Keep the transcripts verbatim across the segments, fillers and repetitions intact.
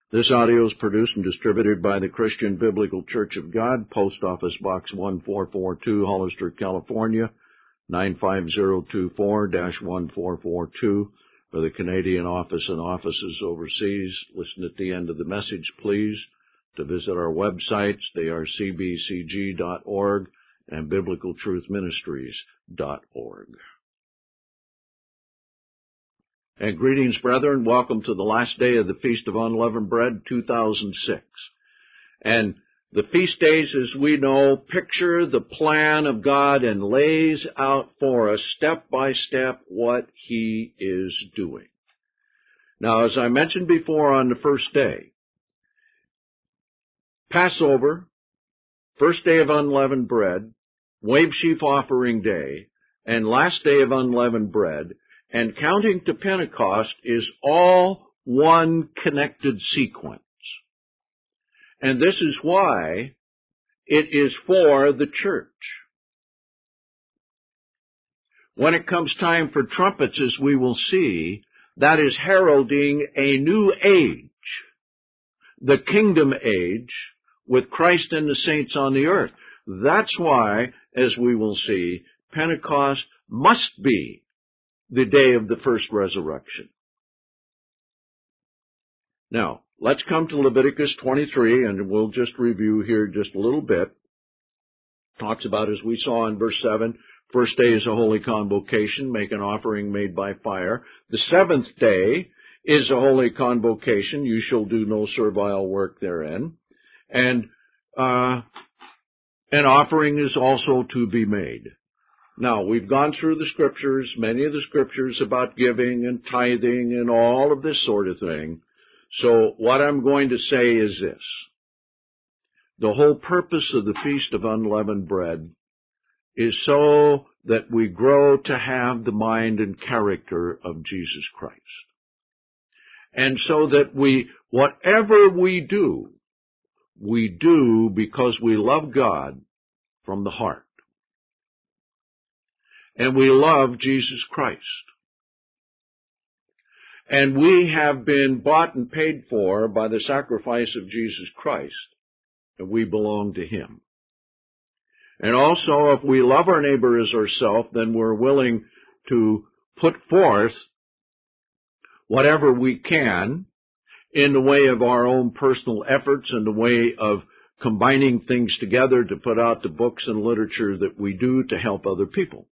This audio is produced and distributed by the Christian Biblical Church of God, Post Office Box one four four two, Hollister, California, nine five zero two four dash one four four two. For the Canadian office and offices overseas, listen at the end of the message, please, to visit our websites. They are c b c g dot org and biblical truth ministries dot org. And greetings, brethren. Welcome to the last day of the Feast of Unleavened Bread, two thousand six. And the feast days, as we know, picture the plan of God and lays out for us step by step what He is doing. Now, as I mentioned before on the first day, Passover, first day of unleavened bread, wave sheaf offering day, and last day of unleavened bread, and counting to Pentecost is all one connected sequence. And this is why it is for the church. When it comes time for trumpets, as we will see, that is heralding a new age, the kingdom age, with Christ and the saints on the earth. That's why, as we will see, Pentecost must be the day of the first resurrection. Now, let's come to Leviticus twenty-three, and we'll just review here just a little bit. Talks about, as we saw in verse seven, first day is a holy convocation, make an offering made by fire. The seventh day is a holy convocation, you shall do no servile work therein. And uh, an offering is also to be made. Now, we've gone through the scriptures, many of the scriptures about giving and tithing and all of this sort of thing. So what I'm going to say is this. The whole purpose of the Feast of Unleavened Bread is so that we grow to have the mind and character of Jesus Christ. And so that we, whatever we do, we do because we love God from the heart. And we love Jesus Christ. And we have been bought and paid for by the sacrifice of Jesus Christ, and we belong to Him. And also, if we love our neighbor as ourselves, then we're willing to put forth whatever we can in the way of our own personal efforts, in the way of combining things together to put out the books and literature that we do to help other people.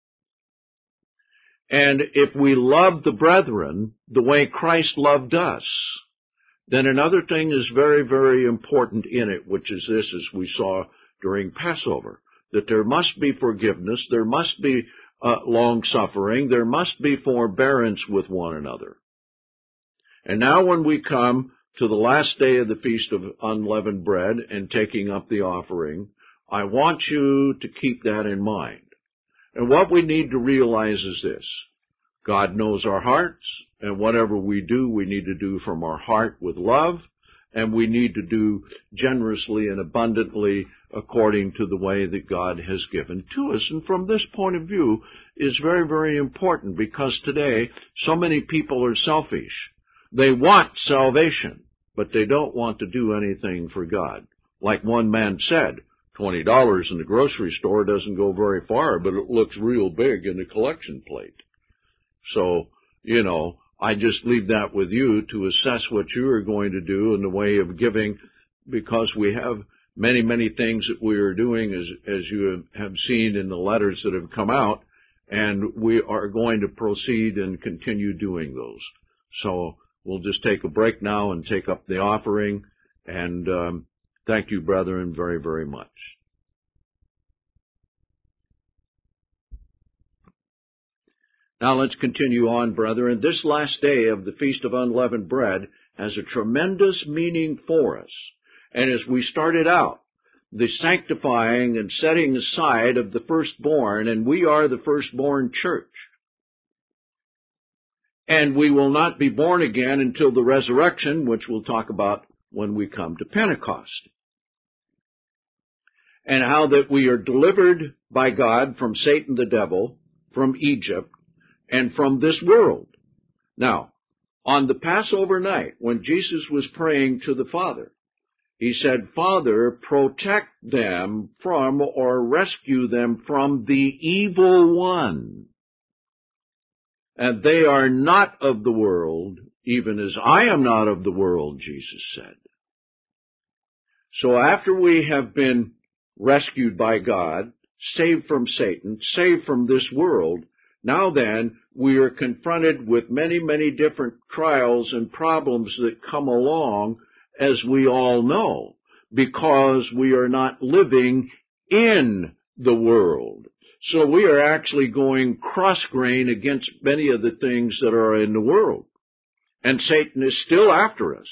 And if we love the brethren the way Christ loved us, then another thing is very, very important in it, which is this, as we saw during Passover, that there must be forgiveness, there must be uh, long-suffering, there must be forbearance with one another. And now when we come to the last day of the Feast of Unleavened Bread and taking up the offering, I want you to keep that in mind. And what we need to realize is this. God knows our hearts, and whatever we do, we need to do from our heart with love, and we need to do generously and abundantly according to the way that God has given to us. And from this point of view is very, very important, because today so many people are selfish. They want salvation, but they don't want to do anything for God. Like one man said, twenty dollars in the grocery store doesn't go very far, but it looks real big in the collection plate. So, you know, I just leave that with you to assess what you are going to do in the way of giving, because we have many, many things that we are doing, as, as you have seen in the letters that have come out, and we are going to proceed and continue doing those. So we'll just take a break now and take up the offering, and um, thank you, brethren, very, very much. Now let's continue on, brethren. This last day of the Feast of Unleavened Bread has a tremendous meaning for us. And as we started out, the sanctifying and setting aside of the firstborn, and we are the firstborn church. And we will not be born again until the resurrection, which we'll talk about when we come to Pentecost. And how that we are delivered by God from Satan the devil, from Egypt, and from this world. Now, on the Passover night, when Jesus was praying to the Father, he said, Father, protect them from or rescue them from the evil one. And they are not of the world, even as I am not of the world, Jesus said. So after we have been rescued by God, saved from Satan, saved from this world, now then, we are confronted with many, many different trials and problems that come along, as we all know, because we are not living in the world. So we are actually going cross-grain against many of the things that are in the world. And Satan is still after us.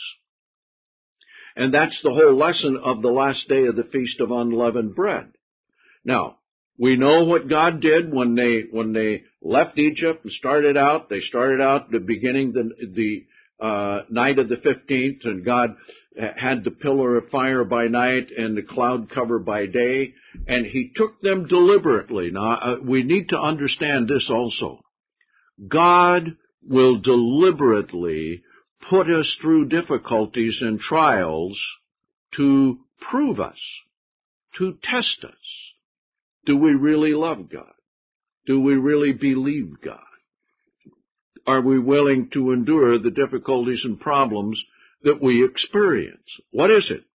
And that's the whole lesson of the last day of the Feast of Unleavened Bread. Now, we know what God did when they when they left Egypt and started out. They started out at the beginning, the, the uh, night of the fifteenth, and God had the pillar of fire by night and the cloud cover by day, and He took them deliberately. Now, uh, we need to understand this also. God will deliberately put us through difficulties and trials to prove us, to test us. Do we really love God? Do we really believe God? Are we willing to endure the difficulties and problems that we experience? What is it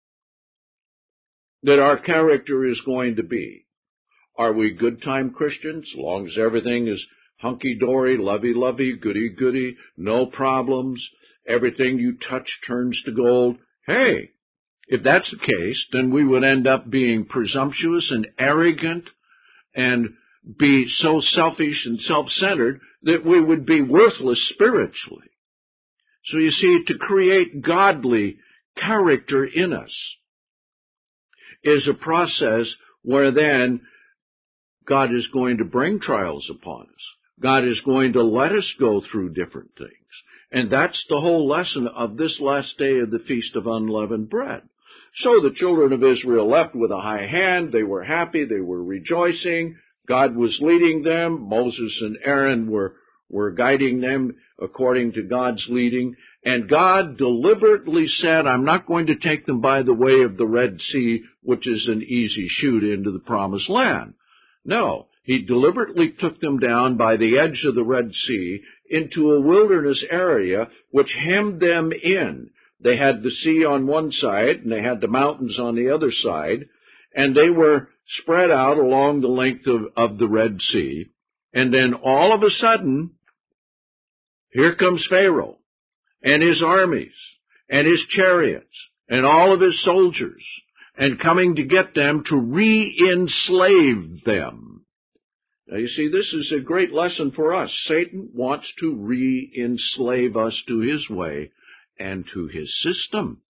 that our character is going to be? Are we good-time Christians, as long as everything is hunky-dory, lovey-lovey, goody-goody, no problems, everything you touch turns to gold? Hey, if that's the case, then we would end up being presumptuous and arrogant and be so selfish and self-centered that we would be worthless spiritually. So you see, to create godly character in us is a process where then God is going to bring trials upon us. God is going to let us go through different things. And that's the whole lesson of this last day of the Feast of Unleavened Bread. So the children of Israel left with a high hand. They were happy. They were rejoicing. God was leading them. Moses and Aaron were, were guiding them according to God's leading. And God deliberately said, I'm not going to take them by the way of the Red Sea, which is an easy shoot into the Promised Land. No, He deliberately took them down by the edge of the Red Sea into a wilderness area which hemmed them in. They had the sea on one side, and they had the mountains on the other side, and they were spread out along the length of, of the Red Sea. And then all of a sudden, here comes Pharaoh and his armies and his chariots and all of his soldiers, and coming to get them to re-enslave them. Now, you see, this is a great lesson for us. Satan wants to re-enslave us to his way and to his system.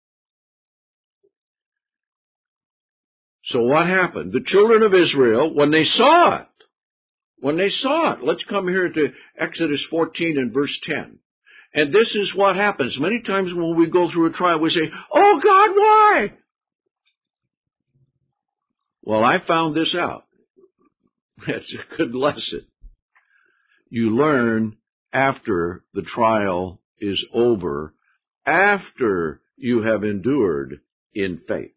So what happened? The children of Israel, when they saw it, when they saw it, let's come here to Exodus fourteen and verse ten. And this is what happens. Many times when we go through a trial, we say, oh God, why? Well, I found this out. That's a good lesson. You learn after the trial is over, after you have endured in faith.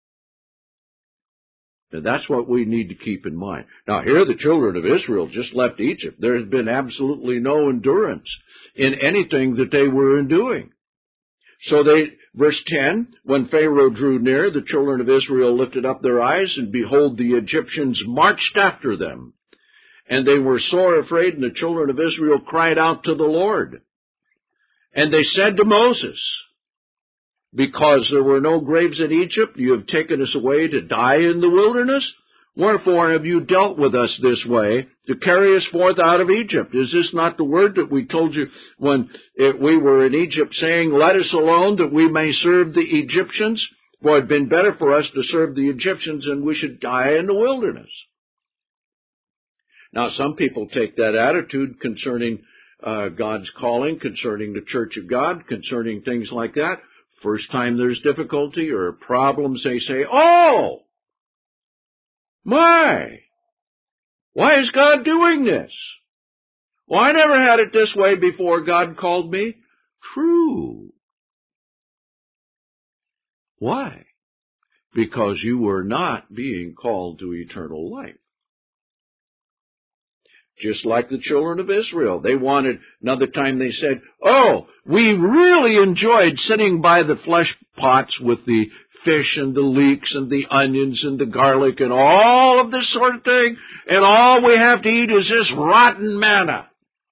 And that's what we need to keep in mind. Now, here the children of Israel just left Egypt. There has been absolutely no endurance in anything that they were doing. So they, verse ten, when Pharaoh drew near, the children of Israel lifted up their eyes, and behold, the Egyptians marched after them. And they were sore afraid, and the children of Israel cried out to the Lord. And they said to Moses, because there were no graves in Egypt, you have taken us away to die in the wilderness? Wherefore have you dealt with us this way, to carry us forth out of Egypt? Is this not the word that we told you when it, we were in Egypt, saying, let us alone, that we may serve the Egyptians? For it had been better for us to serve the Egyptians than we should die in the wilderness. Now, some people take that attitude concerning uh, God's calling, concerning the church of God, concerning things like that. First time there's difficulty or problems, they say, oh, my, why is God doing this? Well, I never had it this way before God called me. true. Why? Because you were not being called to eternal life. Just like the children of Israel. They wanted, another time they said, oh, we really enjoyed sitting by the flesh pots with the fish and the leeks and the onions and the garlic and all of this sort of thing, and all we have to eat is this rotten manna.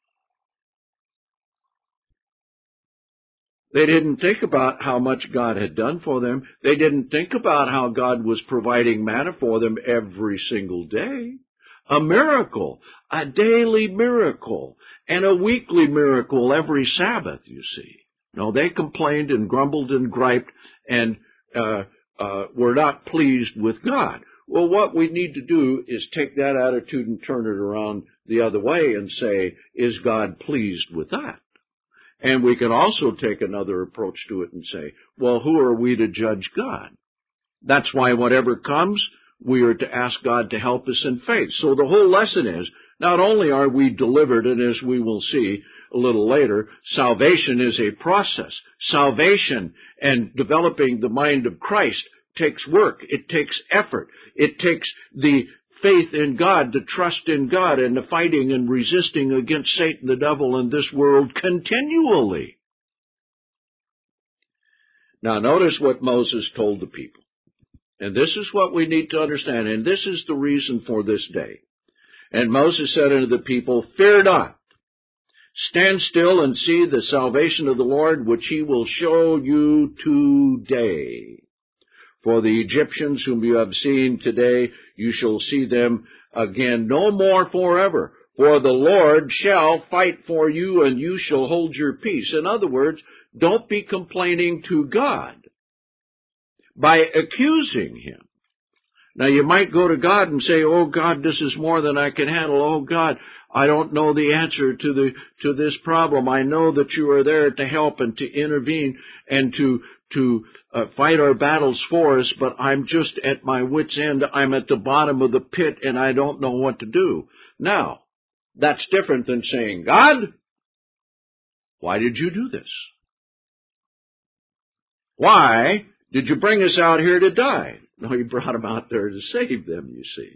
They didn't think about how much God had done for them. They didn't think about how God was providing manna for them every single day. A miracle, a daily miracle, and a weekly miracle every Sabbath, you see. No, they complained and grumbled and griped and uh, uh, were not pleased with God. Well, what we need to do is take that attitude and turn it around the other way and say, is God pleased with that? And we can also take another approach to it and say, well, who are we to judge God? That's why whatever comes, we are to ask God to help us in faith. So the whole lesson is, not only are we delivered, and as we will see a little later, salvation is a process. Salvation and developing the mind of Christ takes work. It takes effort. It takes the faith in God, the trust in God, and the fighting and resisting against Satan, the devil, and this world continually. Now notice what Moses told the people. And this is what we need to understand, and this is the reason for this day. And Moses said unto the people, fear not. Stand still and see the salvation of the Lord, which he will show you today. For the Egyptians whom you have seen today, you shall see them again no more forever. For the Lord shall fight for you, and you shall hold your peace. In other words, don't be complaining to God by accusing him. Now, you might go to God and say, oh, God, this is more than I can handle. Oh, God, I don't know the answer to the to this problem. I know that you are there to help and to intervene and to to uh, fight our battles for us, but I'm just at my wit's end. I'm at the bottom of the pit, and I don't know what to do. Now, that's different than saying, God, why did you do this? Why did you bring us out here to die? No, you brought them out there to save them, you see.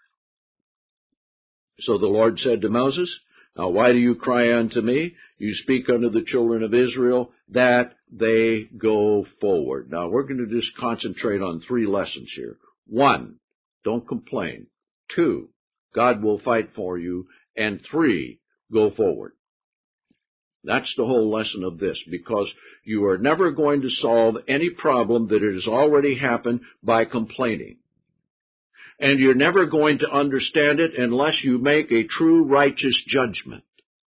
So the Lord said to Moses, now why do you cry unto me? You speak unto the children of Israel that they go forward. Now we're going to just concentrate on three lessons here. One, don't complain. Two, God will fight for you. And three, go forward. That's the whole lesson of this, because you are never going to solve any problem that has already happened by complaining. And you're never going to understand it unless you make a true righteous judgment.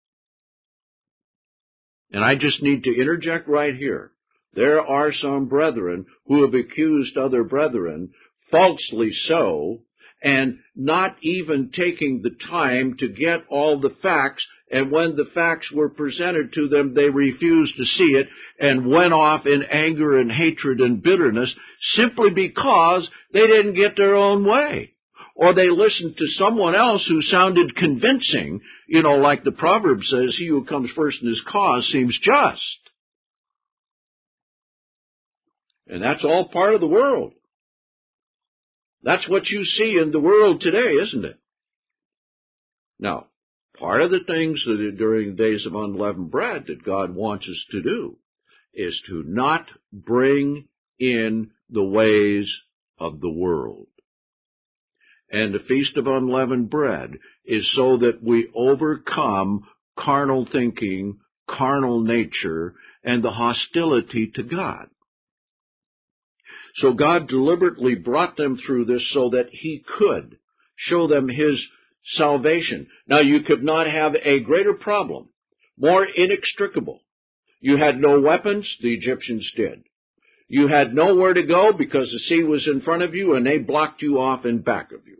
And I just need to interject right here. There are some brethren who have accused other brethren, falsely so, and not even taking the time to get all the facts, and when the facts were presented to them, they refused to see it and went off in anger and hatred and bitterness simply because they didn't get their own way. Or they listened to someone else who sounded convincing, you know, like the proverb says, he who comes first in his cause seems just. And that's all part of the world. That's what you see in the world today, isn't it? Now, part of the things that during the days of unleavened bread that God wants us to do is to not bring in the ways of the world. And the Feast of Unleavened Bread is so that we overcome carnal thinking, carnal nature, and the hostility to God. So God deliberately brought them through this so that he could show them his salvation. Now, you could not have a greater problem, more inextricable. You had no weapons, the Egyptians did. You had nowhere to go because the sea was in front of you and they blocked you off in back of you.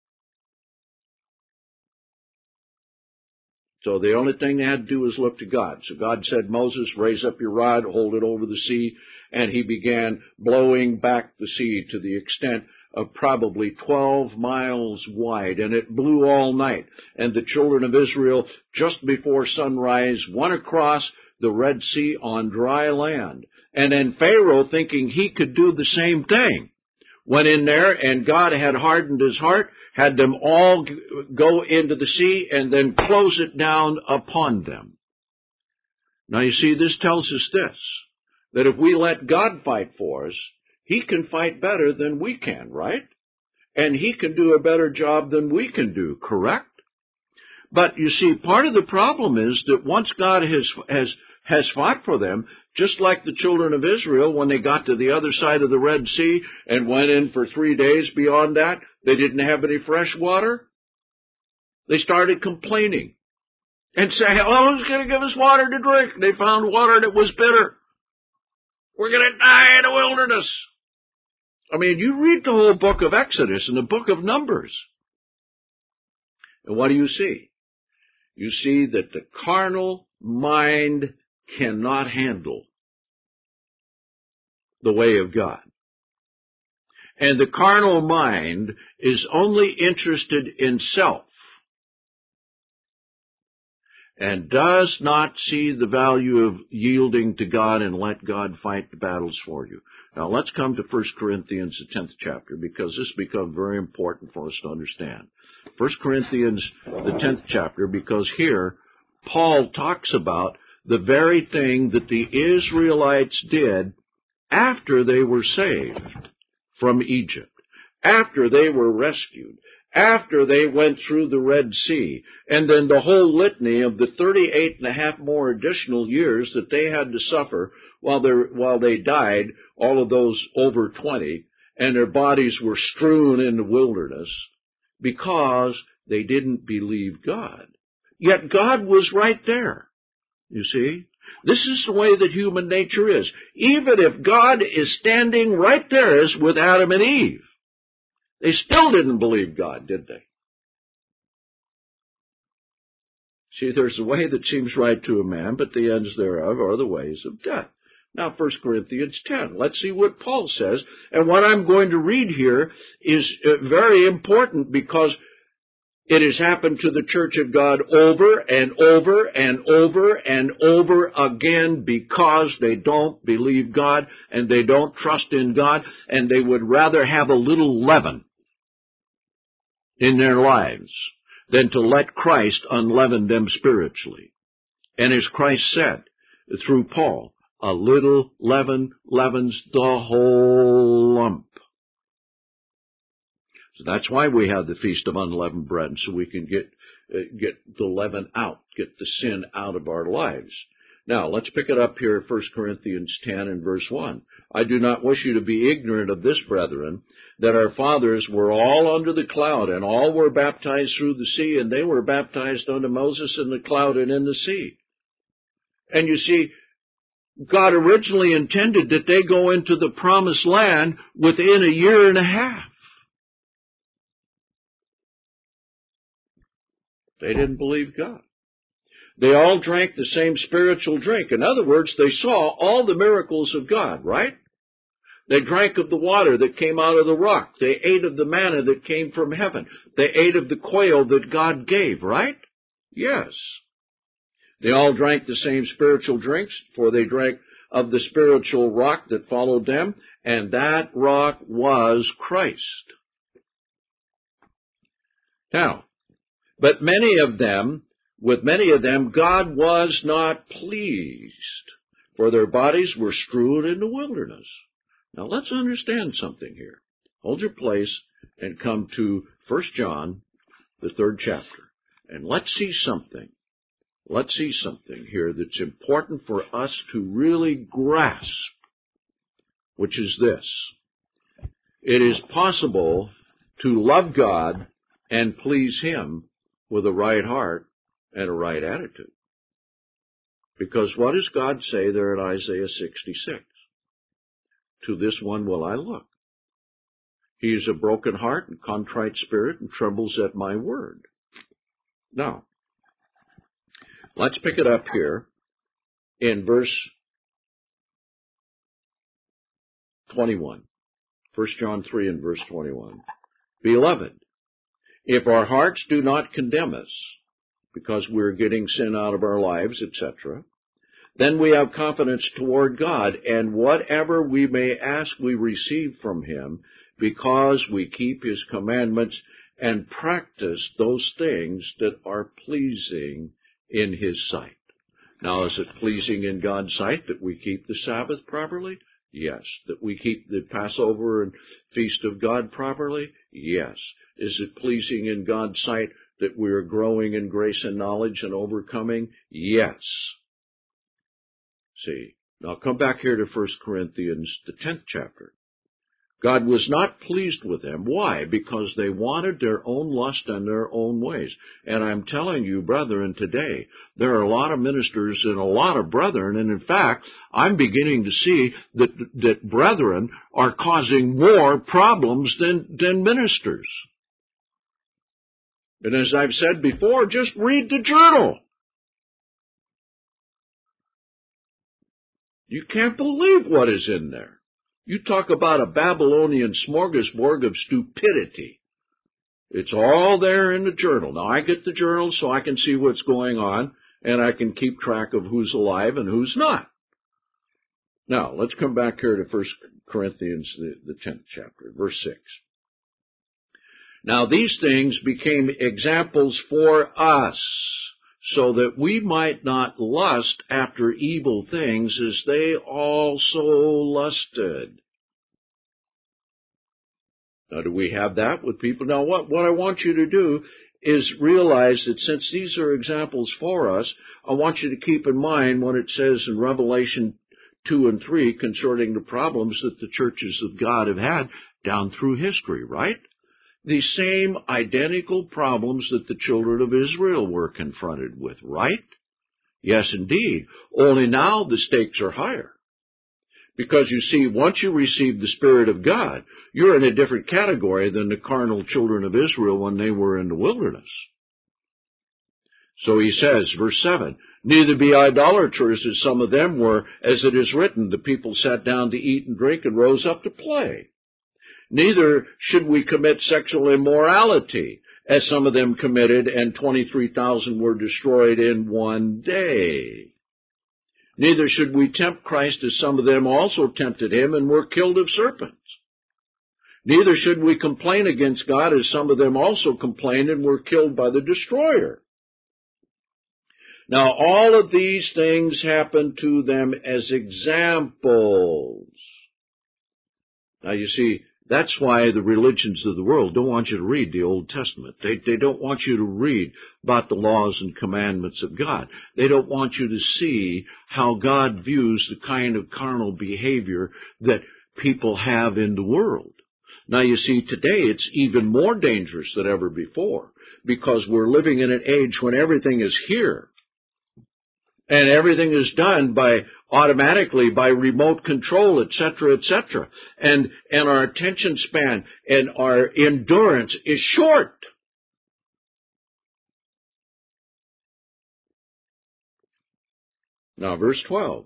So the only thing they had to do was look to God. So God said, Moses, raise up your rod, hold it over the sea, and he began blowing back the sea to the extent of probably twelve miles wide, and it blew all night. And the children of Israel, just before sunrise, went across the Red Sea on dry land. And then Pharaoh, thinking he could do the same thing, went in there, and God had hardened his heart, had them all go into the sea, and then close it down upon them. Now you see, this tells us this, that if we let God fight for us, He can fight better than we can, right? And He can do a better job than we can do, correct? But you see, part of the problem is that once God has, has, has fought for them, just like the children of Israel, when they got to the other side of the Red Sea and went in for three days beyond that, they didn't have any fresh water. They started complaining and saying, oh, who's going to give us water to drink? They found water that was bitter. We're going to die in the wilderness. I mean, you read the whole book of Exodus and the book of Numbers. And what do you see? You see that the carnal mind cannot handle the way of God. And the carnal mind is only interested in self and does not see the value of yielding to God and let God fight the battles for you. Now let's come to First Corinthians, the tenth chapter, because this becomes very important for us to understand. First Corinthians, the tenth chapter, because here Paul talks about the very thing that the Israelites did after they were saved from Egypt, after they were rescued, after they went through the Red Sea, and then the whole litany of the thirty-eight and a half more additional years that they had to suffer while they while they died, all of those over twenty, and their bodies were strewn in the wilderness because they didn't believe God. Yet God was right there, you see. This is the way that human nature is. Even if God is standing right there as with Adam and Eve, they still didn't believe God, did they? See, there's a way that seems right to a man, but the ends thereof are the ways of death. Now, First Corinthians ten. Let's see what Paul says. And what I'm going to read here is very important because it has happened to the Church of God over and over and over and over again because they don't believe God and they don't trust in God, and they would rather have a little leaven in their lives than to let Christ unleaven them spiritually. And as Christ said through Paul, a little leaven leavens the whole lump. So that's why we have the Feast of Unleavened Bread, so we can get uh, get the leaven out, get the sin out of our lives. Now, let's pick it up here at First Corinthians ten and verse one. I do not wish you to be ignorant of this, brethren, that our fathers were all under the cloud, and all were baptized through the sea, and they were baptized unto Moses in the cloud and in the sea. And you see, God originally intended that they go into the promised land within a year and a half. They didn't believe God. They all drank the same spiritual drink. In other words, they saw all the miracles of God, right? They drank of the water that came out of the rock. They ate of the manna that came from heaven. They ate of the quail that God gave, right? Yes. They all drank the same spiritual drinks, for they drank of the spiritual rock that followed them, and that rock was Christ. Now, but many of them, with many of them, God was not pleased, for their bodies were strewn in the wilderness. Now let's understand something here. Hold your place and come to First John, the third chapter, and let's see something. Let's see something here that's important for us to really grasp, which is this. It is possible to love God and please Him with a right heart and a right attitude. Because what does God say there in Isaiah sixty-six? To this one will I look. He is a broken heart and contrite spirit and trembles at my word. Now, let's pick it up here in verse twenty-one. First John three and verse twenty-one. Beloved, if our hearts do not condemn us, because we're getting sin out of our lives, et cetera, Then we have confidence toward God, and whatever we may ask we receive from him, because we keep his commandments and practice those things that are pleasing in his sight. Now, is it pleasing in God's sight that we keep the Sabbath properly? Yes. That we keep the Passover and Feast of God properly? Yes. Is it pleasing in God's sight that we are growing in grace and knowledge and overcoming? Yes. See, now come back here to First Corinthians, the tenth chapter. God was not pleased with them. Why? Because they wanted their own lust and their own ways. And I'm telling you, brethren, today, there are a lot of ministers and a lot of brethren, and in fact, I'm beginning to see that, that brethren are causing more problems than, than ministers. And as I've said before, just read the journal. You can't believe what is in there. You talk about a Babylonian smorgasbord of stupidity. It's all there in the journal. Now, I get the journal so I can see what's going on, and I can keep track of who's alive and who's not. Now, let's come back here to First Corinthians, the, the tenth chapter, verse six. Now, these things became examples for us, so that we might not lust after evil things as they also lusted. Now, do we have that with people? Now, what, what I want you to do is realize that since these are examples for us, I want you to keep in mind what it says in Revelation two and three concerning the problems that the churches of God have had down through history, right? The same identical problems that the children of Israel were confronted with, right? Yes, indeed. Only now the stakes are higher. Because you see, once you receive the Spirit of God, you're in a different category than the carnal children of Israel when they were in the wilderness. So he says, verse seven, neither be idolaters as some of them were, as it is written, the people sat down to eat and drink and rose up to play. Neither should we commit sexual immorality, as some of them committed, and twenty-three thousand were destroyed in one day. Neither should we tempt Christ, as some of them also tempted him and were killed of serpents. Neither should we complain against God, as some of them also complained and were killed by the destroyer. Now, all of these things happened to them as examples. Now, you see, that's why the religions of the world don't want you to read the Old Testament. They, they don't want you to read about the laws and commandments of God. They don't want you to see how God views the kind of carnal behavior that people have in the world. Now, you see, today it's even more dangerous than ever before, because we're living in an age when everything is here. And everything is done by automatically by remote control, et cetera, et cetera. And, and our attention span and our endurance is short. Now, verse twelve.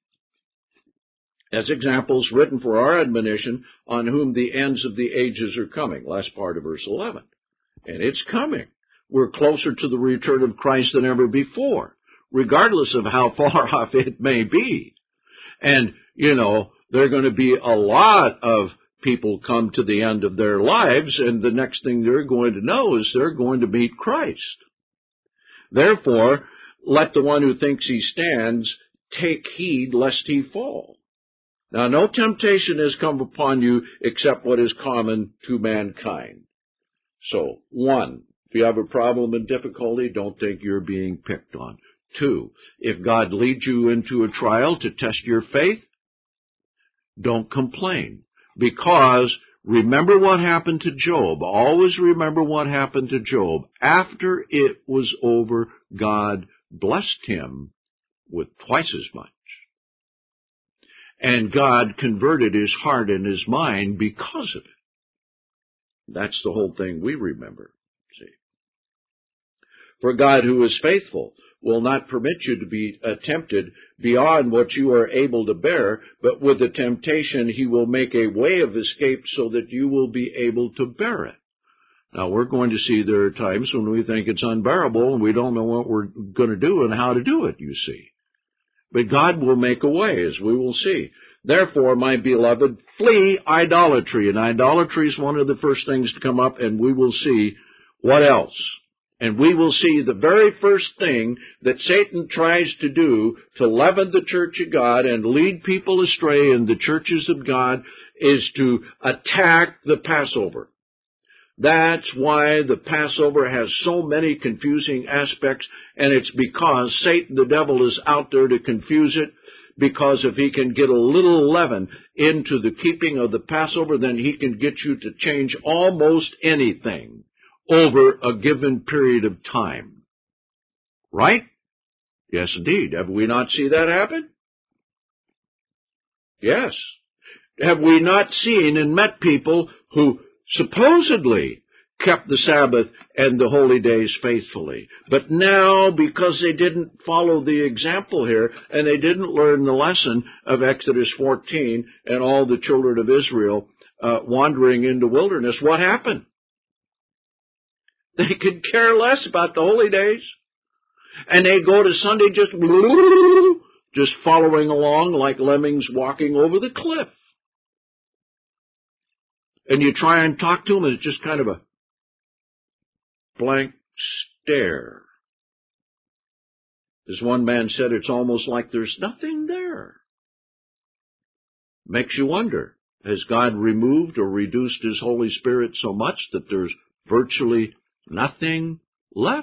As examples written for our admonition, on whom the ends of the ages are coming. Last part of verse eleven. And it's coming. We're closer to the return of Christ than ever before, regardless of how far off it may be. And, you know, there are going to be a lot of people come to the end of their lives, and the next thing they're going to know is they're going to meet Christ. Therefore, let the one who thinks he stands take heed lest he fall. Now, no temptation has come upon you except what is common to mankind. So, one, if you have a problem and difficulty, don't think you're being picked on. Two, if God leads you into a trial to test your faith, don't complain. Because remember what happened to Job. Always remember what happened to Job. After it was over, God blessed him with twice as much. And God converted his heart and his mind because of it. That's the whole thing we remember. See. For God, who is faithful, will not permit you to be uh, tempted beyond what you are able to bear, but with the temptation he will make a way of escape so that you will be able to bear it. Now, we're going to see there are times when we think it's unbearable and we don't know what we're going to do and how to do it, you see. But God will make a way, as we will see. Therefore, my beloved, flee idolatry. And idolatry is one of the first things to come up, and we will see what else. And we will see the very first thing that Satan tries to do to leaven the church of God and lead people astray in the churches of God is to attack the Passover. That's why the Passover has so many confusing aspects, and it's because Satan, the devil, is out there to confuse it, because if he can get a little leaven into the keeping of the Passover, then he can get you to change almost anything over a given period of time. Right? Yes, indeed. Have we not seen that happen? Yes. Have we not seen and met people who supposedly kept the Sabbath and the holy days faithfully, but now, because they didn't follow the example here, and they didn't learn the lesson of Exodus fourteen and all the children of Israel uh, wandering into wilderness, what happened? They could care less about the holy days, and they go to Sunday just just following along like lemmings walking over the cliff. And you try and talk to them, and it's just kind of a blank stare. As one man said, it's almost like there's nothing there. Makes you wonder, has God removed or reduced His Holy Spirit so much that there's virtually nothing left?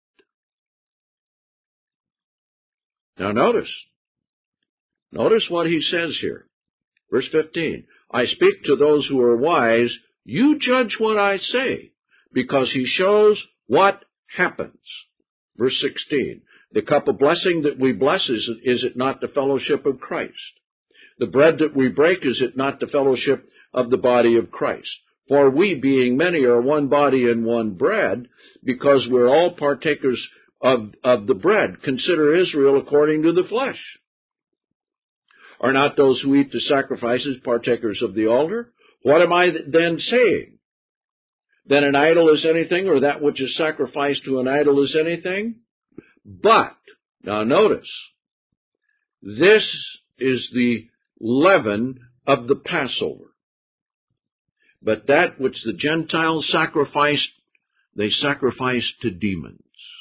Now notice, notice what he says here. Verse fifteen, I speak to those who are wise, you judge what I say, because he shows what happens. Verse sixteen, the cup of blessing that we bless, is, is it not the fellowship of Christ? The bread that we break, is it not the fellowship of the body of Christ? For we, being many, are one body and one bread, because we're all partakers of, of the bread. Consider Israel according to the flesh. Are not those who eat the sacrifices partakers of the altar? What am I then saying? Then an idol is anything, or that which is sacrificed to an idol is anything? But, now notice, this is the leaven of the Passover. But that which the Gentiles sacrificed, they sacrificed to demons,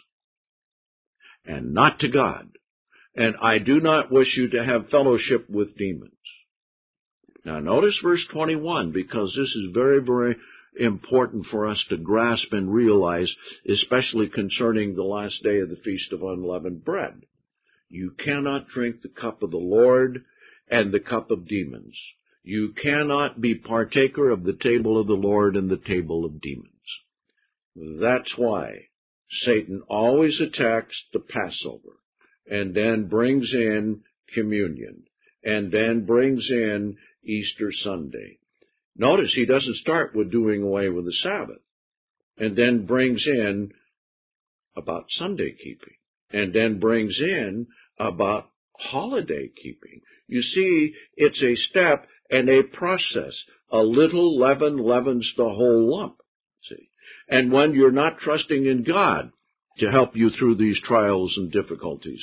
and not to God. And I do not wish you to have fellowship with demons. Now notice verse twenty-one, because this is very, very important for us to grasp and realize, especially concerning the last day of the Feast of Unleavened Bread. You cannot drink the cup of the Lord and the cup of demons. You cannot be partaker of the table of the Lord and the table of demons. That's why Satan always attacks the Passover, and then brings in communion, and then brings in Easter Sunday. Notice he doesn't start with doing away with the Sabbath, and then brings in about Sunday keeping, and then brings in about holiday keeping. You see, it's a step and a process. A little leaven leavens the whole lump. See, and when you're not trusting in God to help you through these trials and difficulties,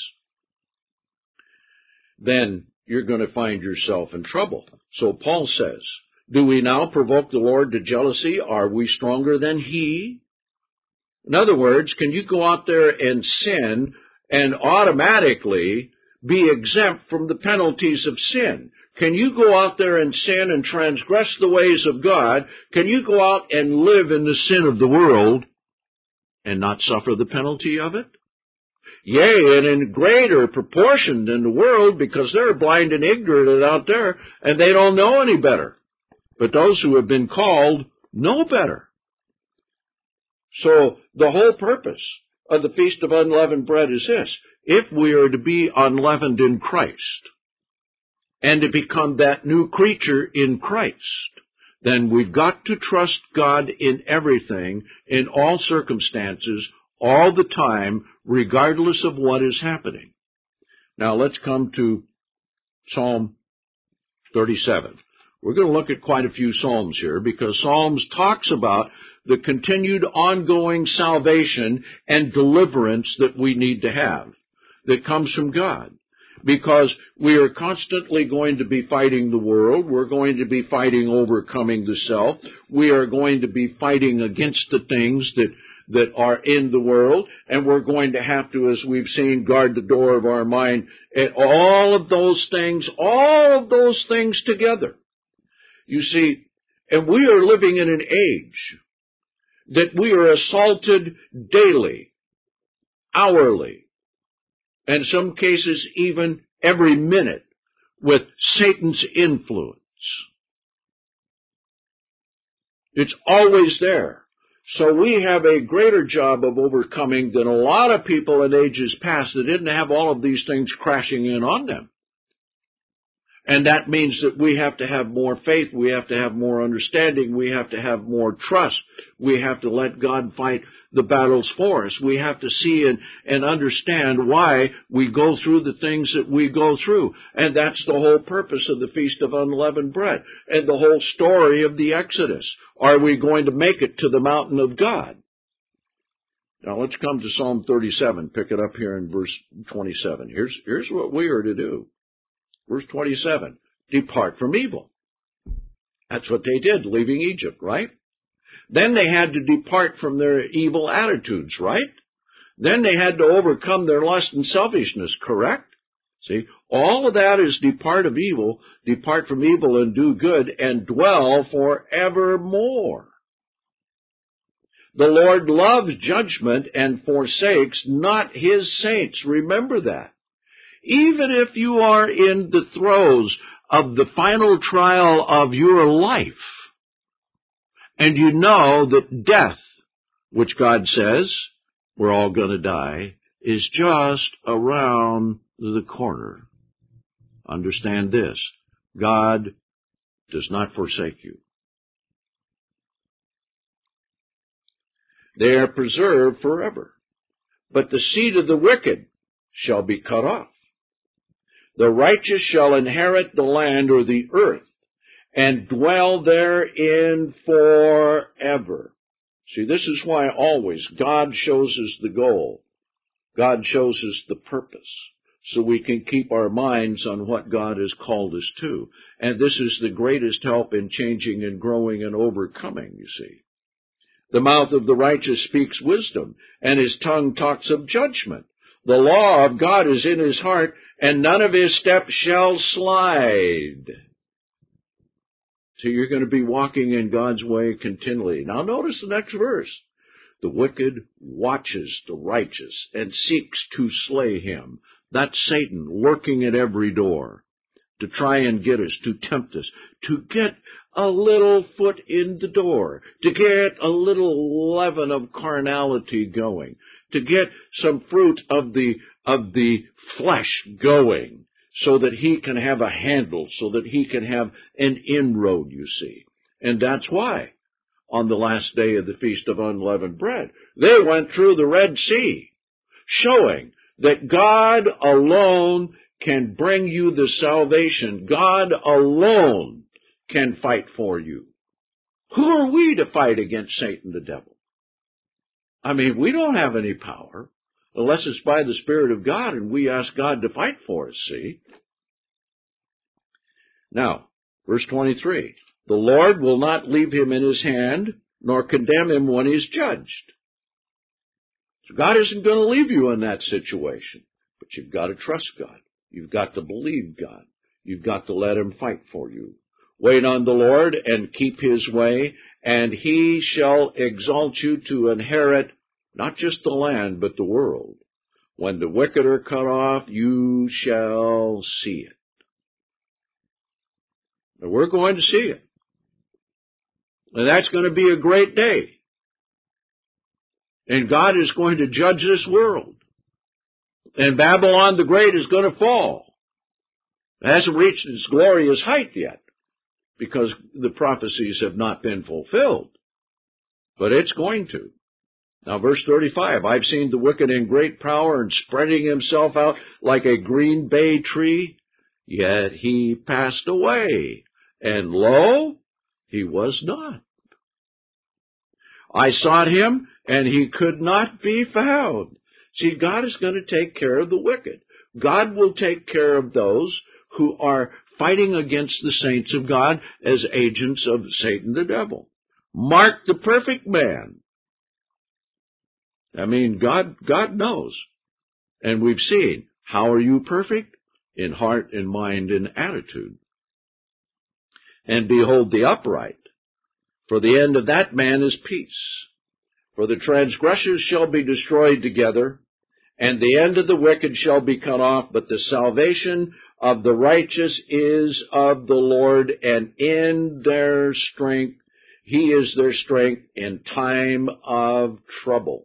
then you're going to find yourself in trouble. So Paul says, do we now provoke the Lord to jealousy? Are we stronger than He? In other words, can you go out there and sin and automatically be exempt from the penalties of sin? Can you go out there and sin and transgress the ways of God? Can you go out and live in the sin of the world and not suffer the penalty of it? Yea, and in greater proportion than the world, because they're blind and ignorant out there, and they don't know any better. But those who have been called know better. So the whole purpose of the Feast of Unleavened Bread is this: if we are to be unleavened in Christ, and to become that new creature in Christ, then we've got to trust God in everything, in all circumstances, all the time, regardless of what is happening. Now let's come to Psalm thirty-seven. We're going to look at quite a few Psalms here, because Psalms talks about the continued ongoing salvation and deliverance that we need to have, that comes from God. because we are constantly going to be fighting the world. We're going to be fighting overcoming the self. We are going to be fighting against the things that, that are in the world, and we're going to have to, as we've seen, guard the door of our mind, and all of those things, all of those things together. You see, and we are living in an age that we are assaulted daily, hourly, and in some cases even every minute, with Satan's influence. It's always there. So we have a greater job of overcoming than a lot of people in ages past that didn't have all of these things crashing in on them. And that means that we have to have more faith, we have to have more understanding, we have to have more trust, we have to let God fight the battles for us. We have to see and, and understand why we go through the things that we go through. And that's the whole purpose of the Feast of Unleavened Bread and the whole story of the Exodus. Are we going to make it to the mountain of God? Now let's come to Psalm thirty-seven, pick it up here in verse twenty-seven. Here's, here's what we are to do. Verse twenty-seven, depart from evil. That's what they did, leaving Egypt, right? Then they had to depart from their evil attitudes, right? Then they had to overcome their lust and selfishness, correct? See, all of that is depart of evil, depart from evil and do good, and dwell forevermore. The Lord loves judgment and forsakes not his saints. Remember that. Even if you are in the throes of the final trial of your life, and you know that death, which God says we're all going to die, is just around the corner. Understand this, God does not forsake you. They are preserved forever, but the seed of the wicked shall be cut off. The righteous shall inherit the land or the earth, and dwell therein forever. See, this is why always God shows us the goal. God shows us the purpose, so we can keep our minds on what God has called us to. And this is the greatest help in changing and growing and overcoming, you see. The mouth of the righteous speaks wisdom, and his tongue talks of judgment. The law of God is in his heart, and none of his steps shall slide. So you're going to be walking in God's way continually. Now notice the next verse. The wicked watches the righteous and seeks to slay him. That's Satan lurking at every door to try and get us, to tempt us, to get a little foot in the door, to get a little leaven of carnality going, to get some fruit of the, of the flesh going, so that he can have a handle, so that he can have an inroad, you see. And that's why, on the last day of the Feast of Unleavened Bread, they went through the Red Sea, showing that God alone can bring you the salvation. God alone can fight for you. Who are we to fight against Satan the devil? I mean, we don't have any power. Unless it's by the Spirit of God and we ask God to fight for us, see? Now, verse twenty-three, the Lord will not leave him in his hand, nor condemn him when he's judged. So God isn't going to leave you in that situation, but you've got to trust God. You've got to believe God. You've got to let him fight for you. Wait on the Lord and keep his way, and he shall exalt you to inherit not just the land, but the world. When the wicked are cut off, you shall see it. And we're going to see it. And that's going to be a great day. And God is going to judge this world. And Babylon the Great is going to fall. It hasn't reached its glorious height yet, because the prophecies have not been fulfilled. But it's going to. Now, verse thirty-five, I've seen the wicked in great power and spreading himself out like a green bay tree, yet he passed away, and lo, he was not. I sought him, and he could not be found. See, God is going to take care of the wicked. God will take care of those who are fighting against the saints of God as agents of Satan the devil. Mark the perfect man. I mean, God, God knows. And we've seen, how are you perfect? In heart and mind and attitude. And behold the upright, for the end of that man is peace. For the transgressors shall be destroyed together, and the end of the wicked shall be cut off, but the salvation of the righteous is of the Lord, and in their strength, he is their strength in time of trouble.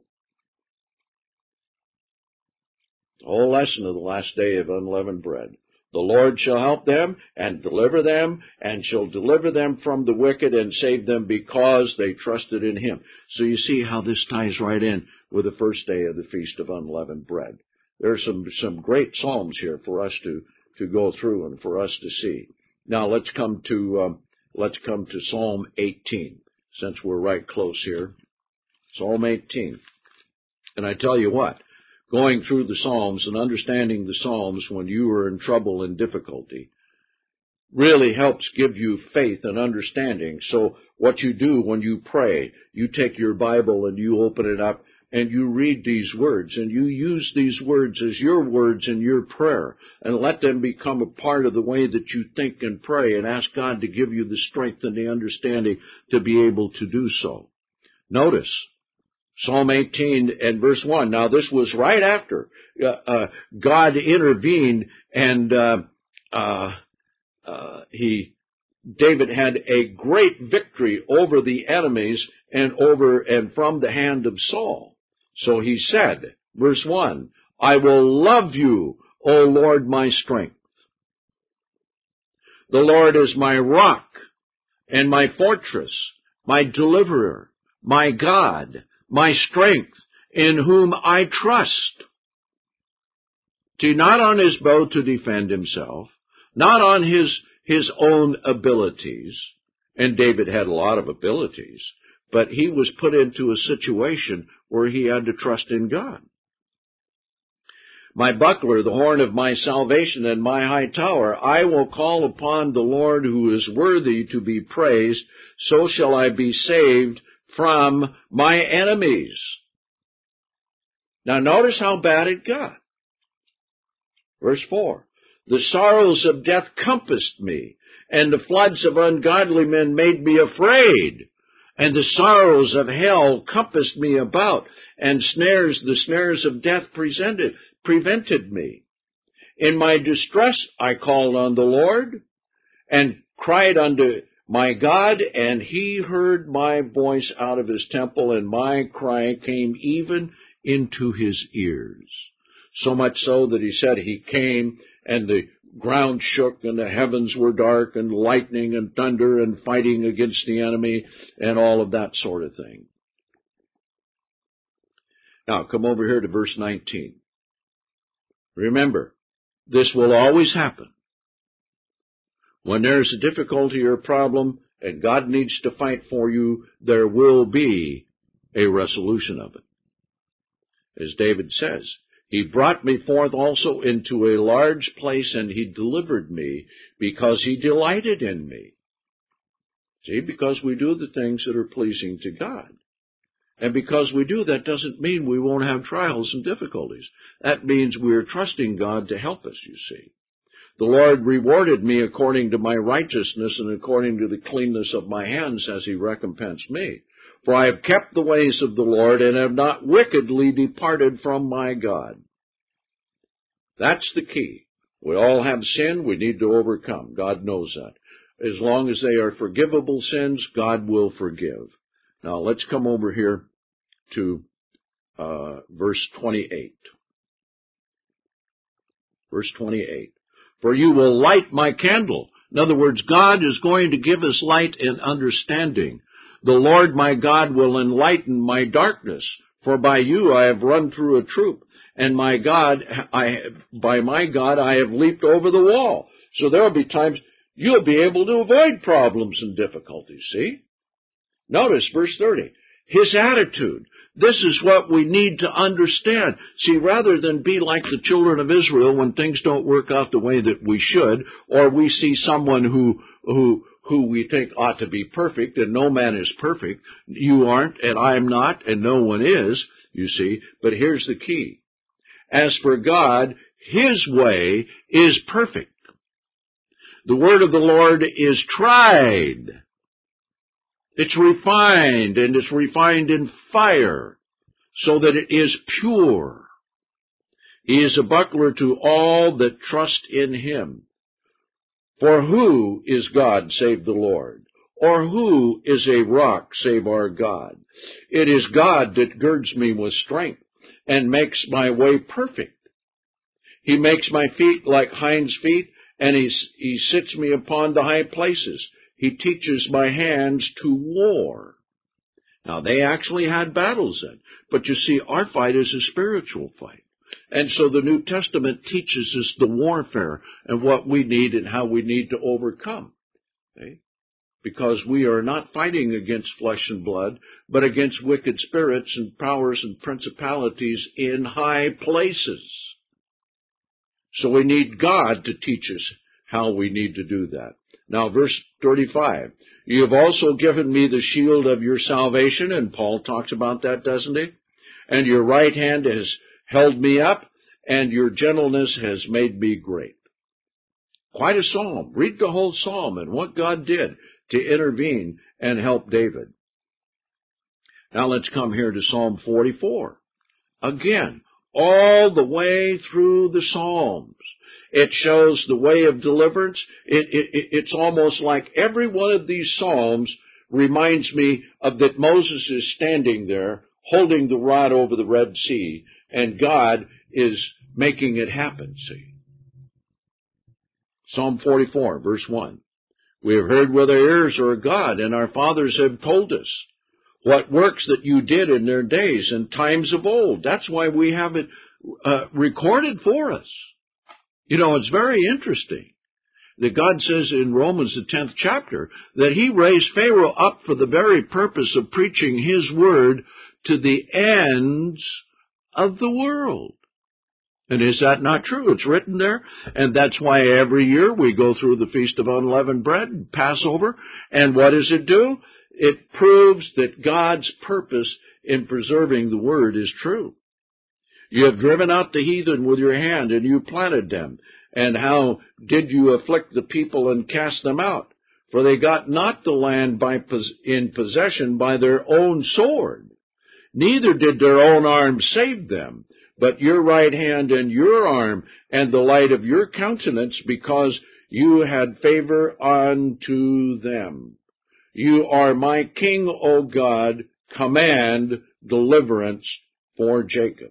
The whole lesson of the last day of unleavened bread. The Lord shall help them and deliver them, and shall deliver them from the wicked and save them because they trusted in him. So you see how this ties right in with the first day of the Feast of Unleavened Bread. There are some, some great psalms here for us to, to go through and for us to see. Now let's come to, um, let's come to Psalm eighteen, since we're right close here. Psalm eighteen. And I tell you what, going through the Psalms and understanding the Psalms when you are in trouble and difficulty really helps give you faith and understanding. So what you do when you pray, you take your Bible and you open it up and you read these words and you use these words as your words in your prayer and let them become a part of the way that you think and pray, and ask God to give you the strength and the understanding to be able to do so. Notice Psalm eighteen and verse one. Now, this was right after uh, uh, God intervened, and uh, uh, uh, he, David had a great victory over the enemies and over and from the hand of Saul. So he said, verse one, I will love you, O Lord, my strength. The Lord is my rock and my fortress, my deliverer, my God, my strength, in whom I trust. See, not on his bow to defend himself, not on his, his own abilities, and David had a lot of abilities, but he was put into a situation where he had to trust in God. My buckler, the horn of my salvation, and my high tower, I will call upon the Lord, who is worthy to be praised, so shall I be saved from my enemies. Now notice how bad it got. Verse four, the sorrows of death compassed me, and the floods of ungodly men made me afraid. And the sorrows of hell compassed me about, and snares, the snares of death presented, prevented me. In my distress I called on the Lord, and cried unto my God, and he heard my voice out of his temple, and my cry came even into his ears. So much so that he said he came, and the ground shook, and the heavens were dark, and lightning and thunder, and fighting against the enemy, and all of that sort of thing. Now, come over here to verse nineteen. Remember, this will always happen. When there's a difficulty or problem and God needs to fight for you, there will be a resolution of it. As David says, he brought me forth also into a large place, and he delivered me because he delighted in me. See, because we do the things that are pleasing to God. And because we do that doesn't mean we won't have trials and difficulties. That means we're trusting God to help us, you see. The Lord rewarded me according to my righteousness and according to the cleanness of my hands as he recompensed me. For I have kept the ways of the Lord and have not wickedly departed from my God. That's the key. We all have sin we need to overcome. God knows that. As long as they are forgivable sins, God will forgive. Now let's come over here to uh, verse twenty-eight. Verse twenty-eight. For you will light my candle. In other words, God is going to give us light and understanding. The Lord my God will enlighten my darkness. For by you I have run through a troop, and my God, I, by my God, I have leaped over the wall. So there will be times you'll be able to avoid problems and difficulties, see? Notice verse thirty. His attitude, This is what we need to understand. See, rather than be like the children of Israel when things don't work out the way that we should, or we see someone who, who, who we think ought to be perfect, and no man is perfect. You aren't, and I'm not, and no one is, you see. But here's the key. As for God, His way is perfect. The word of the Lord is tried. It's refined, and it's refined in fire, so that it is pure. He is a buckler to all that trust in Him. For who is God save the Lord? Or who is a rock save our God? It is God that girds me with strength, and makes my way perfect. He makes my feet like hinds' feet, and he, he sits me upon the high places. He teaches my hands to war. Now, they actually had battles then. But you see, our fight is a spiritual fight. And so the New Testament teaches us the warfare and what we need and how we need to overcome. Okay? Because we are not fighting against flesh and blood, but against wicked spirits and powers and principalities in high places. So we need God to teach us how we need to do that. Now, verse thirty-five, you have also given me the shield of your salvation, and Paul talks about that, doesn't he? And your right hand has held me up, and your gentleness has made me great. Quite a psalm. Read the whole psalm and what God did to intervene and help David. Now let's come here to Psalm forty-four. Again, all the way through the Psalms, it shows the way of deliverance. It, it, it's almost like every one of these Psalms reminds me of that Moses is standing there holding the rod over the Red Sea, and God is making it happen, see. Psalm forty-four, verse one. We have heard with our ears, O God, and our fathers have told us what works that you did in their days and times of old. That's why we have it uh, recorded for us. You know, it's very interesting that God says in Romans, the tenth chapter, that He raised Pharaoh up for the very purpose of preaching His word to the ends of the world. And is that not true? It's written there. And that's why every year we go through the Feast of Unleavened Bread, Passover. And what does it do? It proves that God's purpose in preserving the word is true. You have driven out the heathen with your hand, and you planted them. And how did you afflict the people and cast them out? For they got not the land by in possession by their own sword. Neither did their own arm save them, but your right hand and your arm and the light of your countenance, because you had favor unto them. You are my king, O God. Command deliverance for Jacob.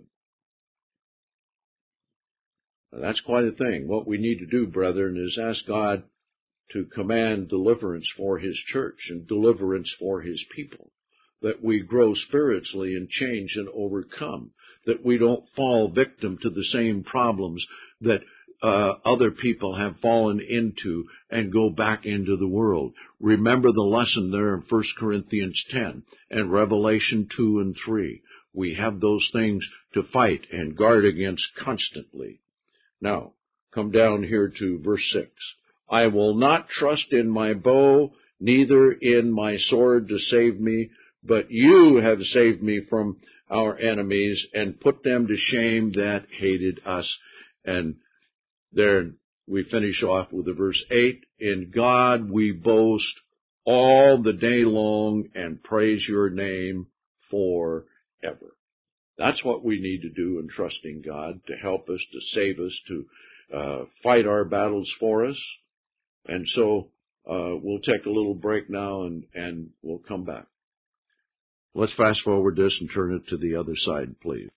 Now, that's quite a thing. What we need to do, brethren, is ask God to command deliverance for His church and deliverance for His people, that we grow spiritually and change and overcome, that we don't fall victim to the same problems that uh, other people have fallen into and go back into the world. Remember the lesson there in First Corinthians ten and Revelation two and three. We have those things to fight and guard against constantly. Now, come down here to verse six. I will not trust in my bow, neither in my sword to save me, but you have saved me from our enemies and put them to shame that hated us. And there we finish off with the verse eight. In God we boast all the day long and praise your name forever. That's what we need to do in trusting God to help us, to save us, to uh, fight our battles for us. And so uh, we'll take a little break now and, and we'll come back. Let's fast forward this and turn it to the other side, please.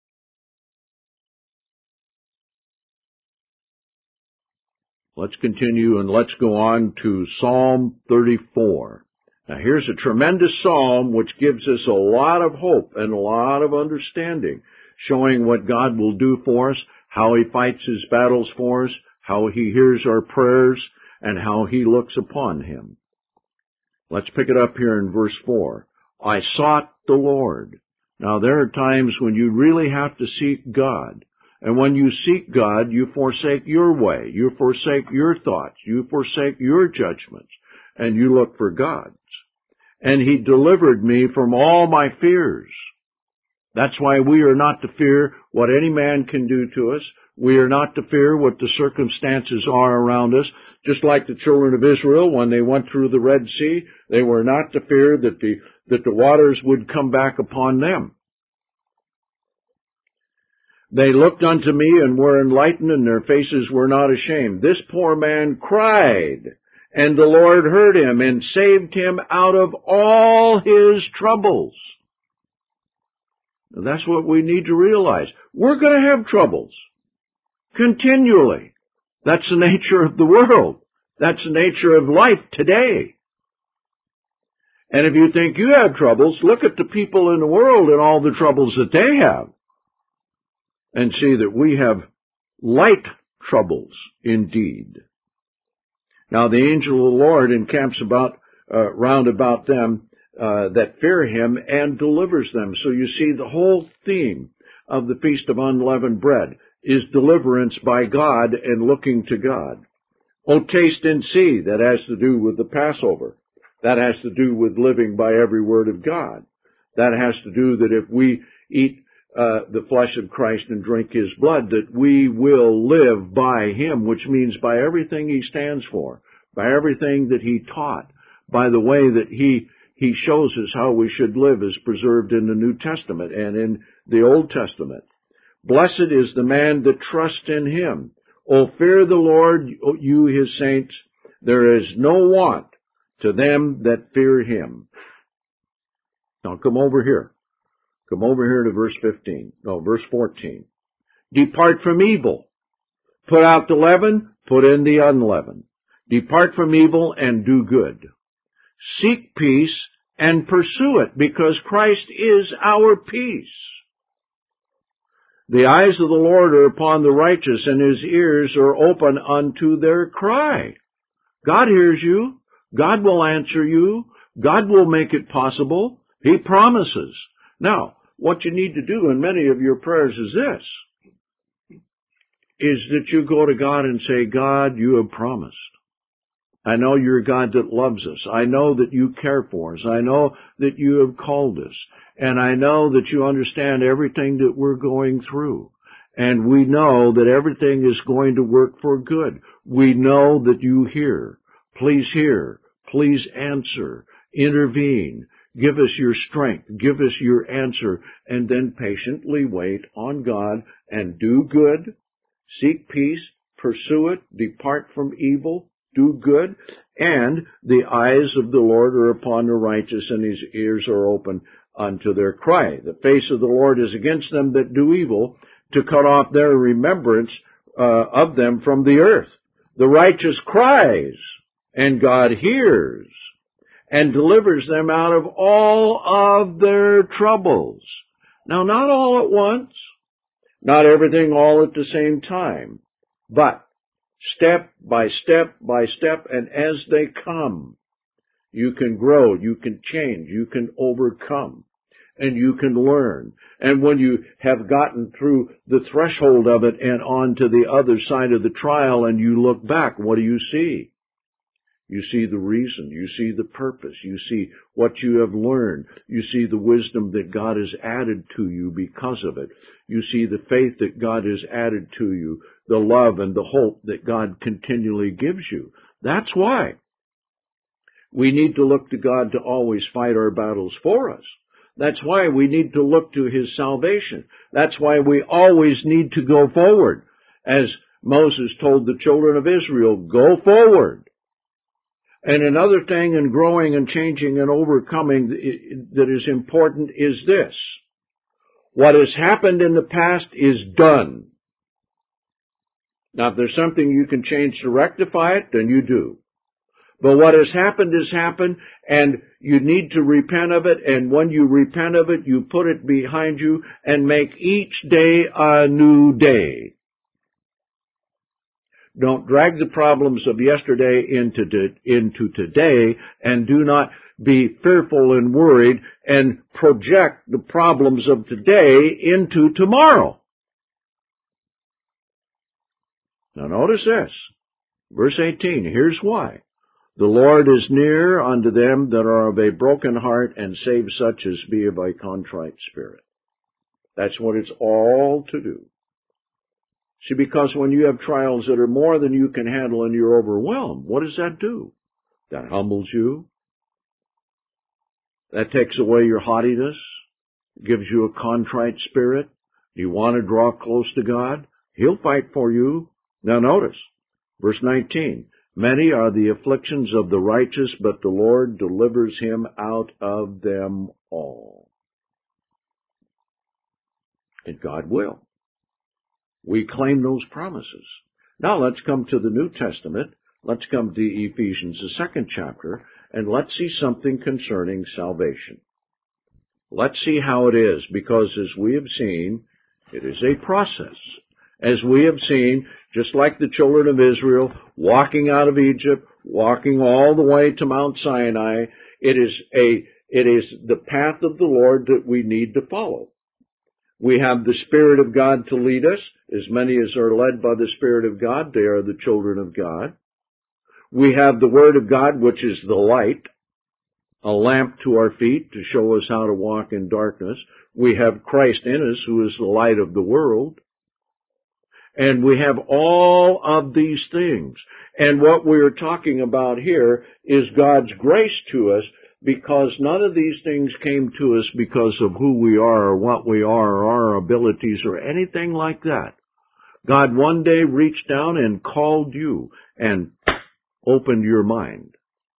Let's continue and let's go on to Psalm thirty-four. Now here's a tremendous psalm which gives us a lot of hope and a lot of understanding, showing what God will do for us, how He fights His battles for us, how He hears our prayers, and how He looks upon Him. Let's pick it up here in verse four. I sought the Lord, Now, there are times when you really have to seek God. And when you seek God, you forsake your way. You forsake your thoughts. You forsake your judgments. And you look for God's. And He delivered me from all my fears. That's why we are not to fear what any man can do to us. We are not to fear what the circumstances are around us. Just like the children of Israel, when they went through the Red Sea, they were not to fear that the, that the waters would come back upon them. They looked unto me and were enlightened, and their faces were not ashamed. This poor man cried, and the Lord heard him and saved him out of all his troubles. Now, that's what we need to realize. We're going to have troubles continually. That's the nature of the world. That's the nature of life today. And if you think you have troubles, look at the people in the world and all the troubles that they have, and see that we have light troubles indeed. Now the angel of the Lord encamps about uh, round about them uh, that fear Him and delivers them. So you see, the whole theme of the Feast of Unleavened Bread is deliverance by God and looking to God. Oh, taste and see, that has to do with the Passover. That has to do with living by every word of God. That has to do that if we eat uh, the flesh of Christ and drink His blood, that we will live by Him, which means by everything He stands for, by everything that He taught, by the way that He He shows us how we should live as preserved in the New Testament and in the Old Testament. Blessed is the man that trusts in Him. O fear the Lord, you His saints. There is no want to them that fear Him. Now come over here. Come over here to verse fifteen. No, verse fourteen. Depart from evil. Put out the leaven, put in the unleavened. Depart from evil and do good. Seek peace and pursue it, because Christ is our peace. The eyes of the Lord are upon the righteous, and His ears are open unto their cry. God hears you. God will answer you. God will make it possible. He promises. Now, what you need to do in many of your prayers is this, is that you go to God and say, God, you have promised. I know you're a God that loves us. I know that you care for us. I know that you have called us. And I know that you understand everything that we're going through. And we know that everything is going to work for good. We know that you hear. Please hear. Please answer. Intervene. Give us your strength. Give us your answer. And then patiently wait on God and do good. Seek peace. Pursue it. Depart from evil. Do good. And the eyes of the Lord are upon the righteous, and His ears are open unto their cry. The face of the Lord is against them that do evil, to cut off their remembrance uh, of them from the earth. The righteous cries, and God hears, and delivers them out of all of their troubles. Now, not all at once, not everything all at the same time, but step by step by step, and as they come, you can grow, you can change, you can overcome, and you can learn. And when you have gotten through the threshold of it and on to the other side of the trial and you look back, what do you see? You see the reason, you see the purpose, you see what you have learned, you see the wisdom that God has added to you because of it, you see the faith that God has added to you, the love and the hope that God continually gives you. That's why we need to look to God to always fight our battles for us. That's why we need to look to His salvation. That's why we always need to go forward. As Moses told the children of Israel, go forward. And another thing in growing and changing and overcoming that is important is this. What has happened in the past is done. Now, if there's something you can change to rectify it, then you do. But what has happened has happened, and you need to repent of it, and when you repent of it, you put it behind you and make each day a new day. Don't drag the problems of yesterday into, into today, and do not be fearful and worried and project the problems of today into tomorrow. Now notice this. Verse eighteen, here's why. The Lord is near unto them that are of a broken heart, and save such as be of a contrite spirit. That's what it's all to do. See, because when you have trials that are more than you can handle and you're overwhelmed, what does that do? That humbles you. That takes away your haughtiness, gives you a contrite spirit. Do you want to draw close to God? He'll fight for you. Now notice, verse nineteen, many are the afflictions of the righteous, but the Lord delivers him out of them all. And God will. We claim those promises. Now let's come to the New Testament. Let's come to Ephesians, the second chapter, and let's see something concerning salvation. Let's see how it is, because as we have seen, it is a process. As we have seen, just like the children of Israel walking out of Egypt, walking all the way to Mount Sinai, it is a, it is the path of the Lord that we need to follow. We have the Spirit of God to lead us. As many as are led by the Spirit of God, they are the children of God. We have the Word of God, which is the light, a lamp to our feet to show us how to walk in darkness. We have Christ in us, who is the light of the world. And we have all of these things. And what we're talking about here is God's grace to us, because none of these things came to us because of who we are or what we are or our abilities or anything like that. God one day reached down and called you and opened your mind.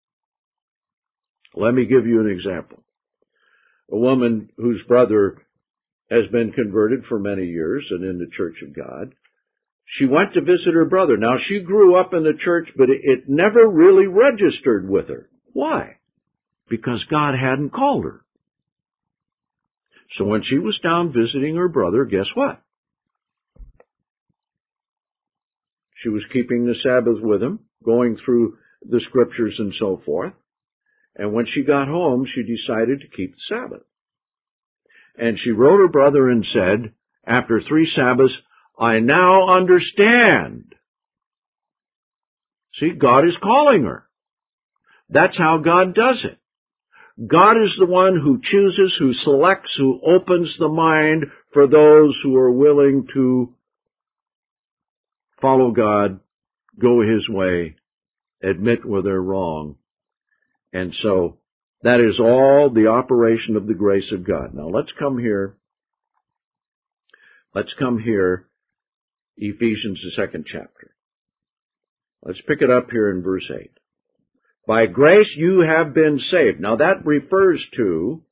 Let me give you an example. A woman whose brother has been converted for many years and in the Church of God, she went to visit her brother. Now, she grew up in the church, but it never really registered with her. Why? Because God hadn't called her. So when she was down visiting her brother, guess what? She was keeping the Sabbath with him, going through the scriptures and so forth. And when she got home, she decided to keep the Sabbath. And she wrote her brother and said, after three Sabbaths, I now understand. See, God is calling her. That's how God does it. God is the one who chooses, who selects, who opens the mind for those who are willing to follow God, go His way, admit where they're wrong. And so that is all the operation of the grace of God. Now let's come here. Let's come here, Ephesians, the second chapter. Let's pick it up here in verse eight. By grace you have been saved. Now that refers to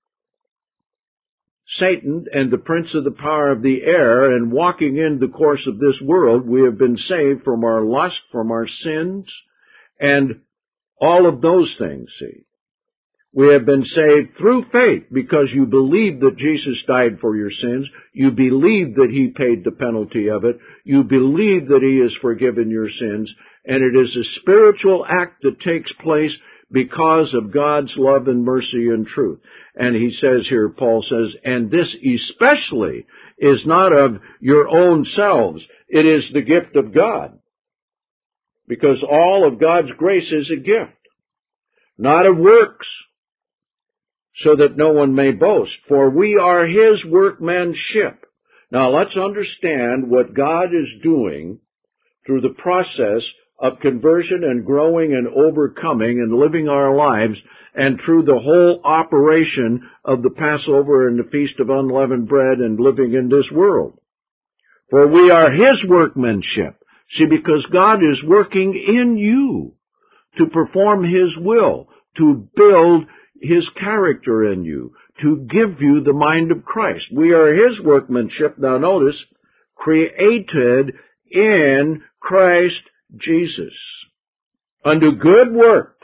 Satan and the prince of the power of the air, and walking in the course of this world, we have been saved from our lust, from our sins, and all of those things, see. We have been saved through faith because you believe that Jesus died for your sins. You believe that He paid the penalty of it. You believe that He has forgiven your sins. And it is a spiritual act that takes place because of God's love and mercy and truth. And he says here, Paul says, and this especially is not of your own selves. It is the gift of God. Because all of God's grace is a gift, not of works, so that no one may boast. For we are His workmanship. Now let's understand what God is doing through the process of conversion and growing and overcoming and living our lives, and through the whole operation of the Passover and the Feast of Unleavened Bread and living in this world. For we are His workmanship. See, because God is working in you to perform His will, to build His character in you, to give you the mind of Christ. We are His workmanship, now notice, created in Christ Jesus, unto good works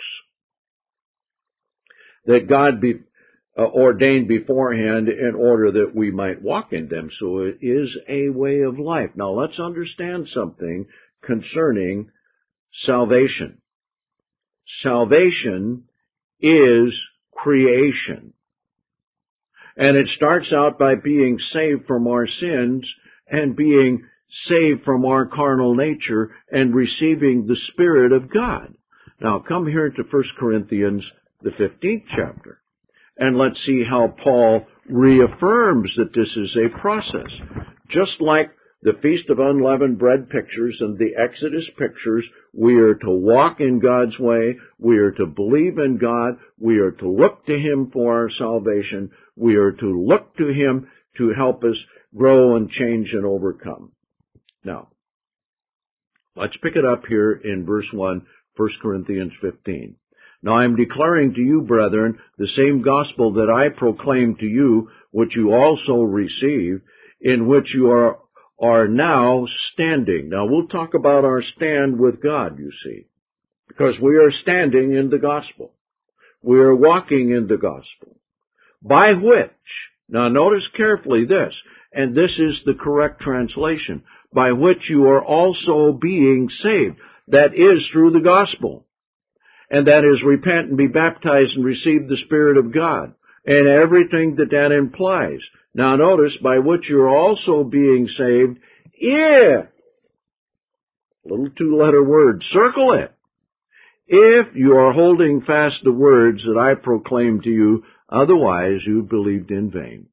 that God be, uh, ordained beforehand in order that we might walk in them. So it is a way of life. Now let's understand something concerning salvation. Salvation is creation. And it starts out by being saved from our sins and being saved from our carnal nature and receiving the Spirit of God. Now come here to First Corinthians, the fifteenth chapter, and let's see how Paul reaffirms that this is a process. Just like the Feast of Unleavened Bread pictures and the Exodus pictures, we are to walk in God's way, we are to believe in God, we are to look to Him for our salvation, we are to look to Him to help us grow and change and overcome. Now, let's pick it up here in verse one, First Corinthians fifteen. Now I am declaring to you, brethren, the same gospel that I proclaimed to you, which you also received, in which you are are now standing. Now we'll talk about our stand with God, you see, because we are standing in the gospel. We are walking in the gospel. By which, now notice carefully this, and this is the correct translation, by which you are also being saved. That is through the gospel. And that is repent and be baptized and receive the Spirit of God. And everything that that implies. Now notice, by which you're also being saved, if, little two-letter word, circle it, if you are holding fast the words that I proclaim to you, otherwise you believed in vain.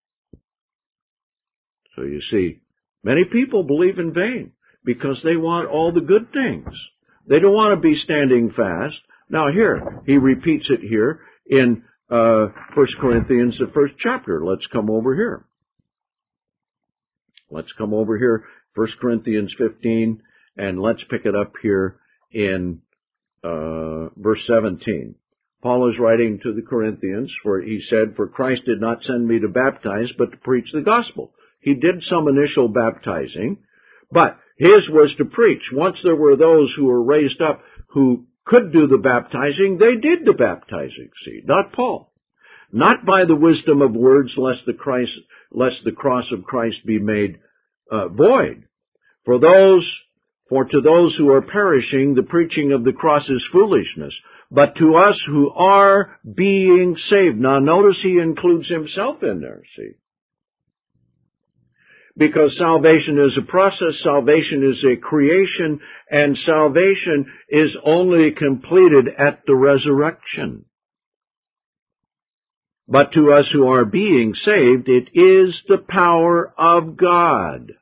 So you see, many people believe in vain because they want all the good things. They don't want to be standing fast. Now here, he repeats it here in Uh, First Corinthians, the first chapter. Let's come over here. Let's come over here, First Corinthians fifteen, and let's pick it up here in uh, verse seventeen. Paul is writing to the Corinthians, for he said, "For Christ did not send me to baptize, but to preach the gospel." He did some initial baptizing, but his was to preach. Once there were those who were raised up who could do the baptizing, they did the baptizing, see, not Paul. Not by the wisdom of words, lest the Christ, lest the cross of Christ be made uh, void. For those, for to those who are perishing, the preaching of the cross is foolishness. But to us who are being saved. Now notice he includes himself in there, see. Because salvation is a process, salvation is a creation, and salvation is only completed at the resurrection. But to us who are being saved, it is the power of God.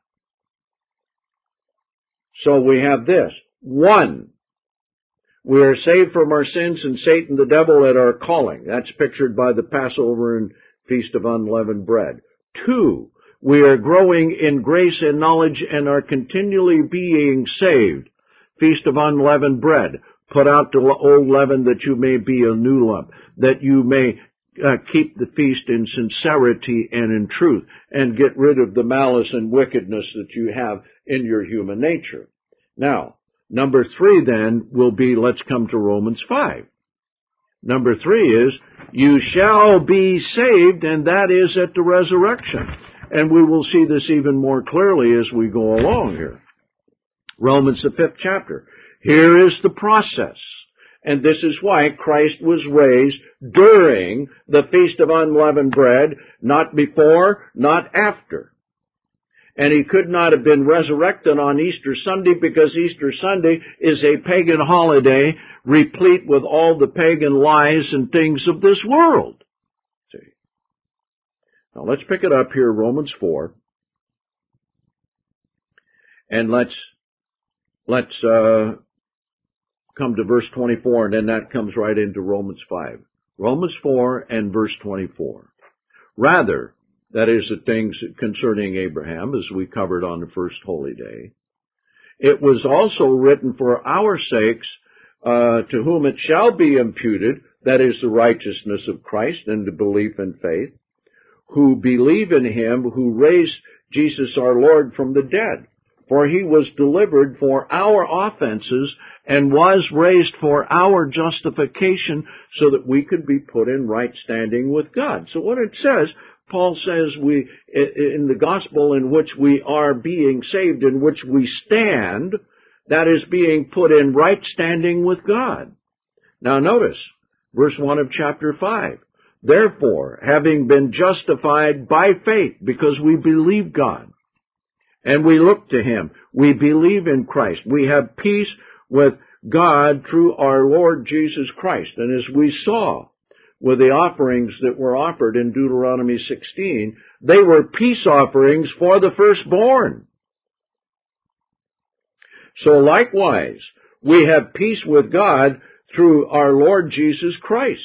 So we have this. One, we are saved from our sins and Satan the devil at our calling. That's pictured by the Passover and Feast of Unleavened Bread. Two, we are growing in grace and knowledge and are continually being saved. Feast of Unleavened Bread. Put out the old leaven that you may be a new lump, that you may uh, keep the feast in sincerity and in truth, and get rid of the malice and wickedness that you have in your human nature. Now, number three then will be, let's come to Romans five. Number three is, you shall be saved, and that is at the resurrection. And we will see this even more clearly as we go along here. Romans, the fifth chapter. Here is the process. And this is why Christ was raised during the Feast of Unleavened Bread, not before, not after. And he could not have been resurrected on Easter Sunday because Easter Sunday is a pagan holiday replete with all the pagan lies and things of this world. Now let's pick it up here, Romans four, and let's let's uh, come to verse twenty-four, and then that comes right into Romans five. Romans four and verse twenty-four. Rather, that is the things concerning Abraham, as we covered on the first holy day, it was also written for our sakes, uh, to whom it shall be imputed, that is the righteousness of Christ and the belief and faith, who believe in him who raised Jesus our Lord from the dead. For he was delivered for our offenses and was raised for our justification so that we could be put in right standing with God. So what it says, Paul says we, in the gospel in which we are being saved, in which we stand, that is being put in right standing with God. Now notice, verse one of chapter five. Therefore, having been justified by faith, because we believe God, and we look to Him, we believe in Christ, we have peace with God through our Lord Jesus Christ. And as we saw with the offerings that were offered in Deuteronomy sixteen, they were peace offerings for the firstborn. So likewise, we have peace with God through our Lord Jesus Christ.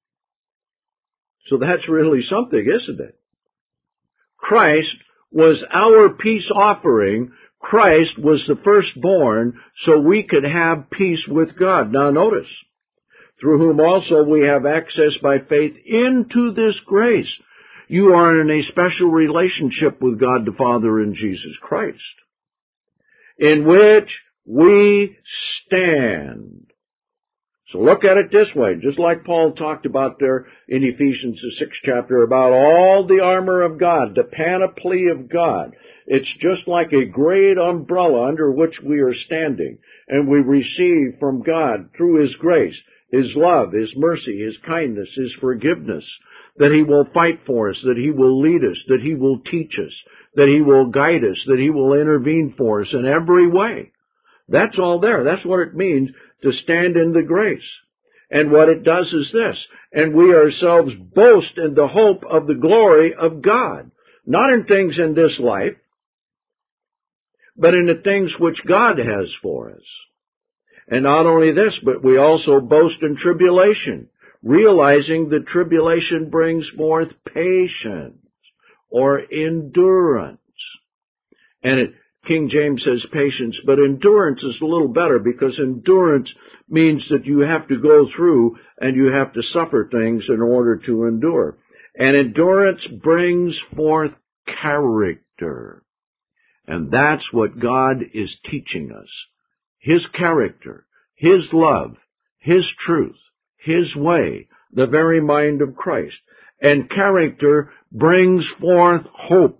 So that's really something, isn't it? Christ was our peace offering. Christ was the firstborn, so we could have peace with God. Now notice, through whom also we have access by faith into this grace. You are in a special relationship with God the Father and Jesus Christ, in which we stand. So look at it this way, just like Paul talked about there in Ephesians, the sixth chapter, about all the armor of God, the panoply of God. It's just like a great umbrella under which we are standing, and we receive from God through His grace, His love, His mercy, His kindness, His forgiveness, that He will fight for us, that He will lead us, that He will teach us, that He will guide us, that He will intervene for us in every way. That's all there. That's what it means to stand in the grace. And what it does is this, and we ourselves boast in the hope of the glory of God, not in things in this life, but in the things which God has for us. And not only this, but we also boast in tribulation, realizing that tribulation brings forth patience or endurance. And it, King James says patience, but endurance is a little better, because endurance means that you have to go through and you have to suffer things in order to endure. And endurance brings forth character. And that's what God is teaching us. His character, His love, His truth, His way, the very mind of Christ. And character brings forth hope.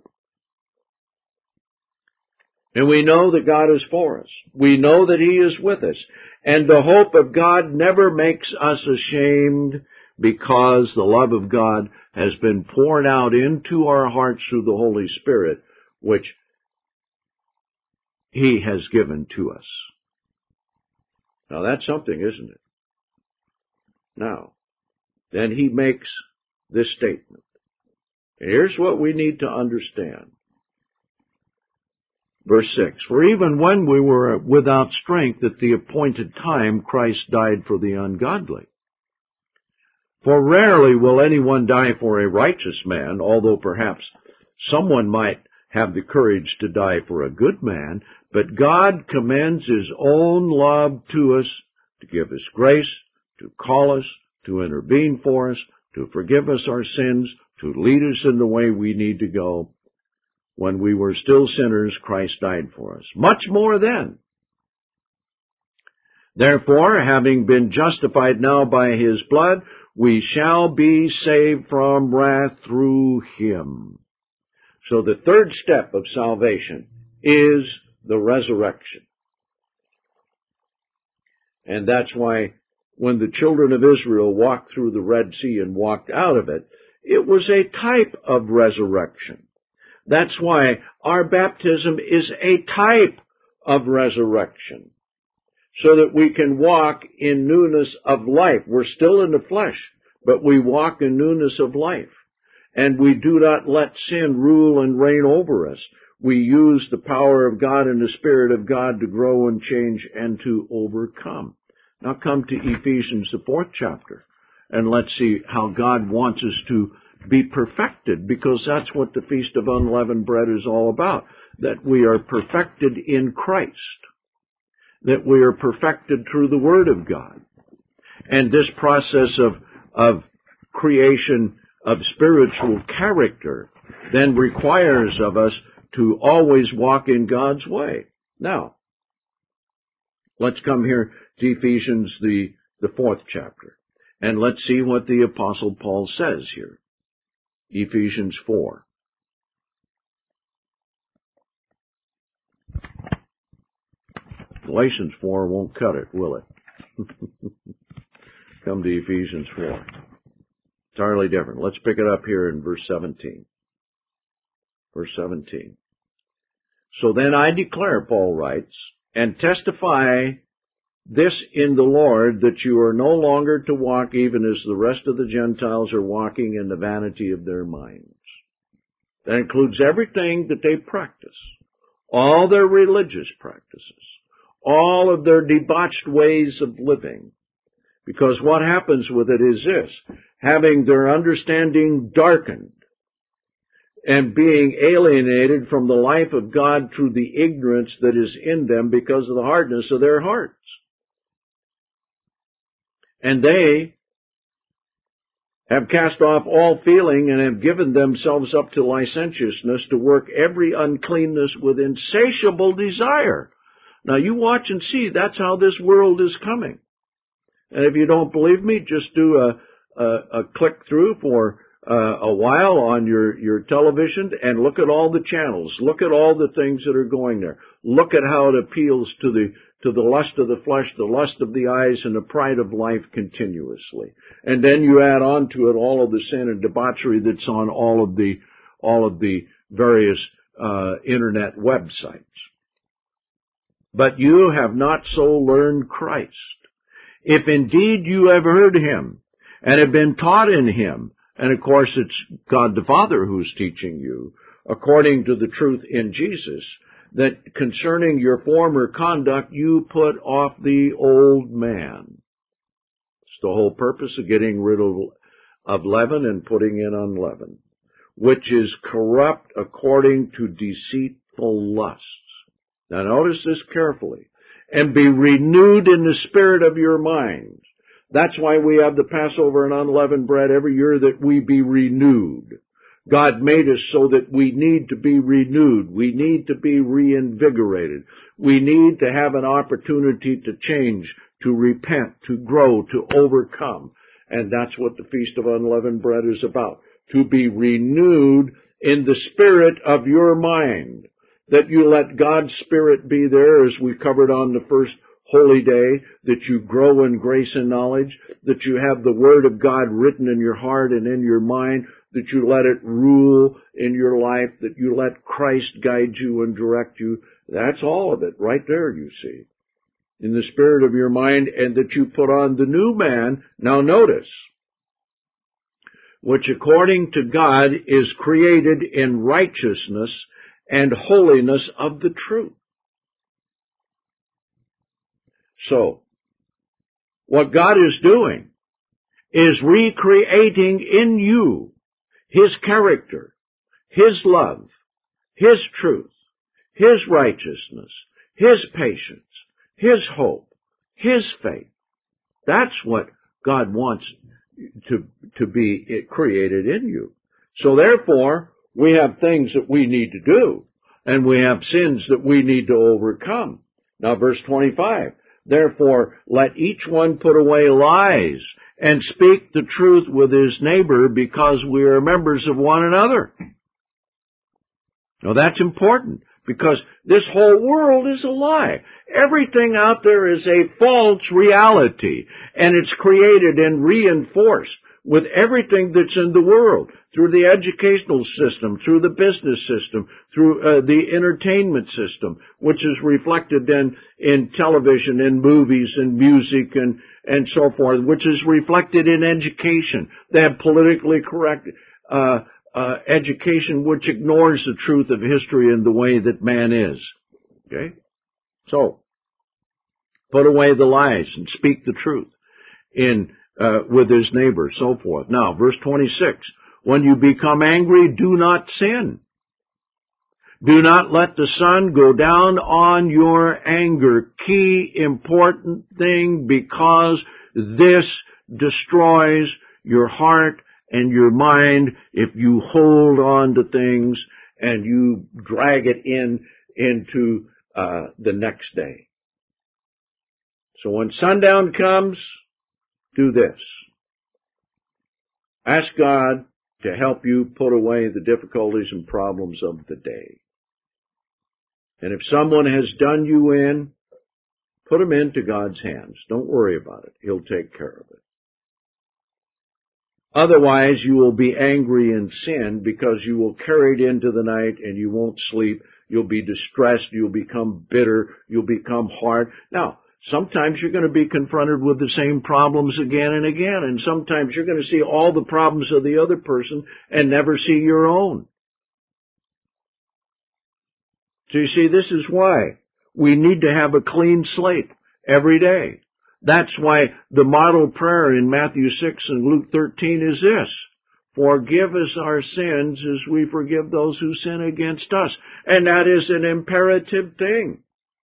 And we know that God is for us. We know that He is with us. And the hope of God never makes us ashamed, because the love of God has been poured out into our hearts through the Holy Spirit, which He has given to us. Now that's something, isn't it? Now, then He makes this statement. Here's what we need to understand. Verse six, for even when we were without strength at the appointed time, Christ died for the ungodly. For rarely will anyone die for a righteous man, although perhaps someone might have the courage to die for a good man, but God commends His own love to us, to give us grace, to call us, to intervene for us, to forgive us our sins, to lead us in the way we need to go. When we were still sinners, Christ died for us. Much more then. Therefore, having been justified now by His blood, we shall be saved from wrath through Him. So the third step of salvation is the resurrection. And that's why when the children of Israel walked through the Red Sea and walked out of it, it was a type of resurrection. That's why our baptism is a type of resurrection, so that we can walk in newness of life. We're still in the flesh, but we walk in newness of life. And we do not let sin rule and reign over us. We use the power of God and the Spirit of God to grow and change and to overcome. Now come to Ephesians, the fourth chapter, and let's see how God wants us to be perfected, because that's what the Feast of Unleavened Bread is all about, that we are perfected in Christ, that we are perfected through the Word of God. And this process of, of creation of spiritual character then requires of us to always walk in God's way. Now, let's come here to Ephesians, the, the fourth chapter, and let's see what the Apostle Paul says here. Ephesians four. Galatians four won't cut it, will it? Come to Ephesians four. Entirely different. Let's pick it up here in verse seventeen. Verse seventeen. So then I declare, Paul writes, and testify this in the Lord, that you are no longer to walk even as the rest of the Gentiles are walking in the vanity of their minds. That includes everything that they practice, all their religious practices, all of their debauched ways of living. Because what happens with it is this, having their understanding darkened and being alienated from the life of God through the ignorance that is in them because of the hardness of their hearts. And they have cast off all feeling and have given themselves up to licentiousness to work every uncleanness with insatiable desire. Now you watch and see, that's how this world is coming. And if you don't believe me, just do a, a, a click through for uh, a while on your, your television and look at all the channels. Look at all the things that are going there. Look at how it appeals to the to the lust of the flesh, the lust of the eyes, and the pride of life continuously. And then you add on to it all of the sin and debauchery that's on all of the all of the various uh, internet websites. But you have not so learned Christ. If indeed you have heard him and have been taught in him, and of course it's God the Father who's teaching you, according to the truth in Jesus, that concerning your former conduct you put off the old man. It's the whole purpose of getting rid of, of leaven and putting in unleavened, which is corrupt according to deceitful lusts. Now notice this carefully. And be renewed in the spirit of your mind. That's why we have the Passover and unleavened bread every year, that we be renewed. God made us so that we need to be renewed. We need to be reinvigorated. We need to have an opportunity to change, to repent, to grow, to overcome. And that's what the Feast of Unleavened Bread is about. To be renewed in the spirit of your mind. That you let God's Spirit be there, as we covered on the first holy day, that you grow in grace and knowledge, that you have the Word of God written in your heart and in your mind, that you let it rule in your life, that you let Christ guide you and direct you. That's all of it right there, you see. In the spirit of your mind, and that you put on the new man. Now notice, which according to God is created in righteousness and holiness of the truth. So, what God is doing is recreating in you His character, His love, His truth, His righteousness, His patience, His hope, His faith. That's what God wants to, to be created in you. So therefore, we have things that we need to do, and we have sins that we need to overcome. Now verse twenty-five, therefore let each one put away lies and speak the truth with his neighbor, because we are members of one another. Now that's important, because this whole world is a lie. Everything out there is a false reality, and it's created and reinforced with everything that's in the world, through the educational system, through the business system, through uh, the entertainment system, which is reflected then in television and movies and music and, and so forth, which is reflected in education. They have politically correct uh, uh, education which ignores the truth of history and the way that man is. Okay? So, put away the lies and speak the truth in Uh, with his neighbor, so forth. Now, verse twenty-six, when you become angry, do not sin. Do not let the sun go down on your anger. Key important thing, because this destroys your heart and your mind if you hold on to things and you drag it in into uh, the next day. So when sundown comes, do this. Ask God to help you put away the difficulties and problems of the day. And if someone has done you in, Put them into God's hands. Don't worry about it. He'll take care of it. Otherwise, you will be angry and sin because you will carry it into the night and you won't sleep. You'll be distressed. You'll become bitter. You'll become hard. Now, sometimes you're going to be confronted with the same problems again and again, and sometimes you're going to see all the problems of the other person and never see your own. So you see, this is why we need to have a clean slate every day. That's why the model prayer in Matthew six and Luke thirteen is this: forgive us our sins as we forgive those who sin against us. And that is an imperative thing.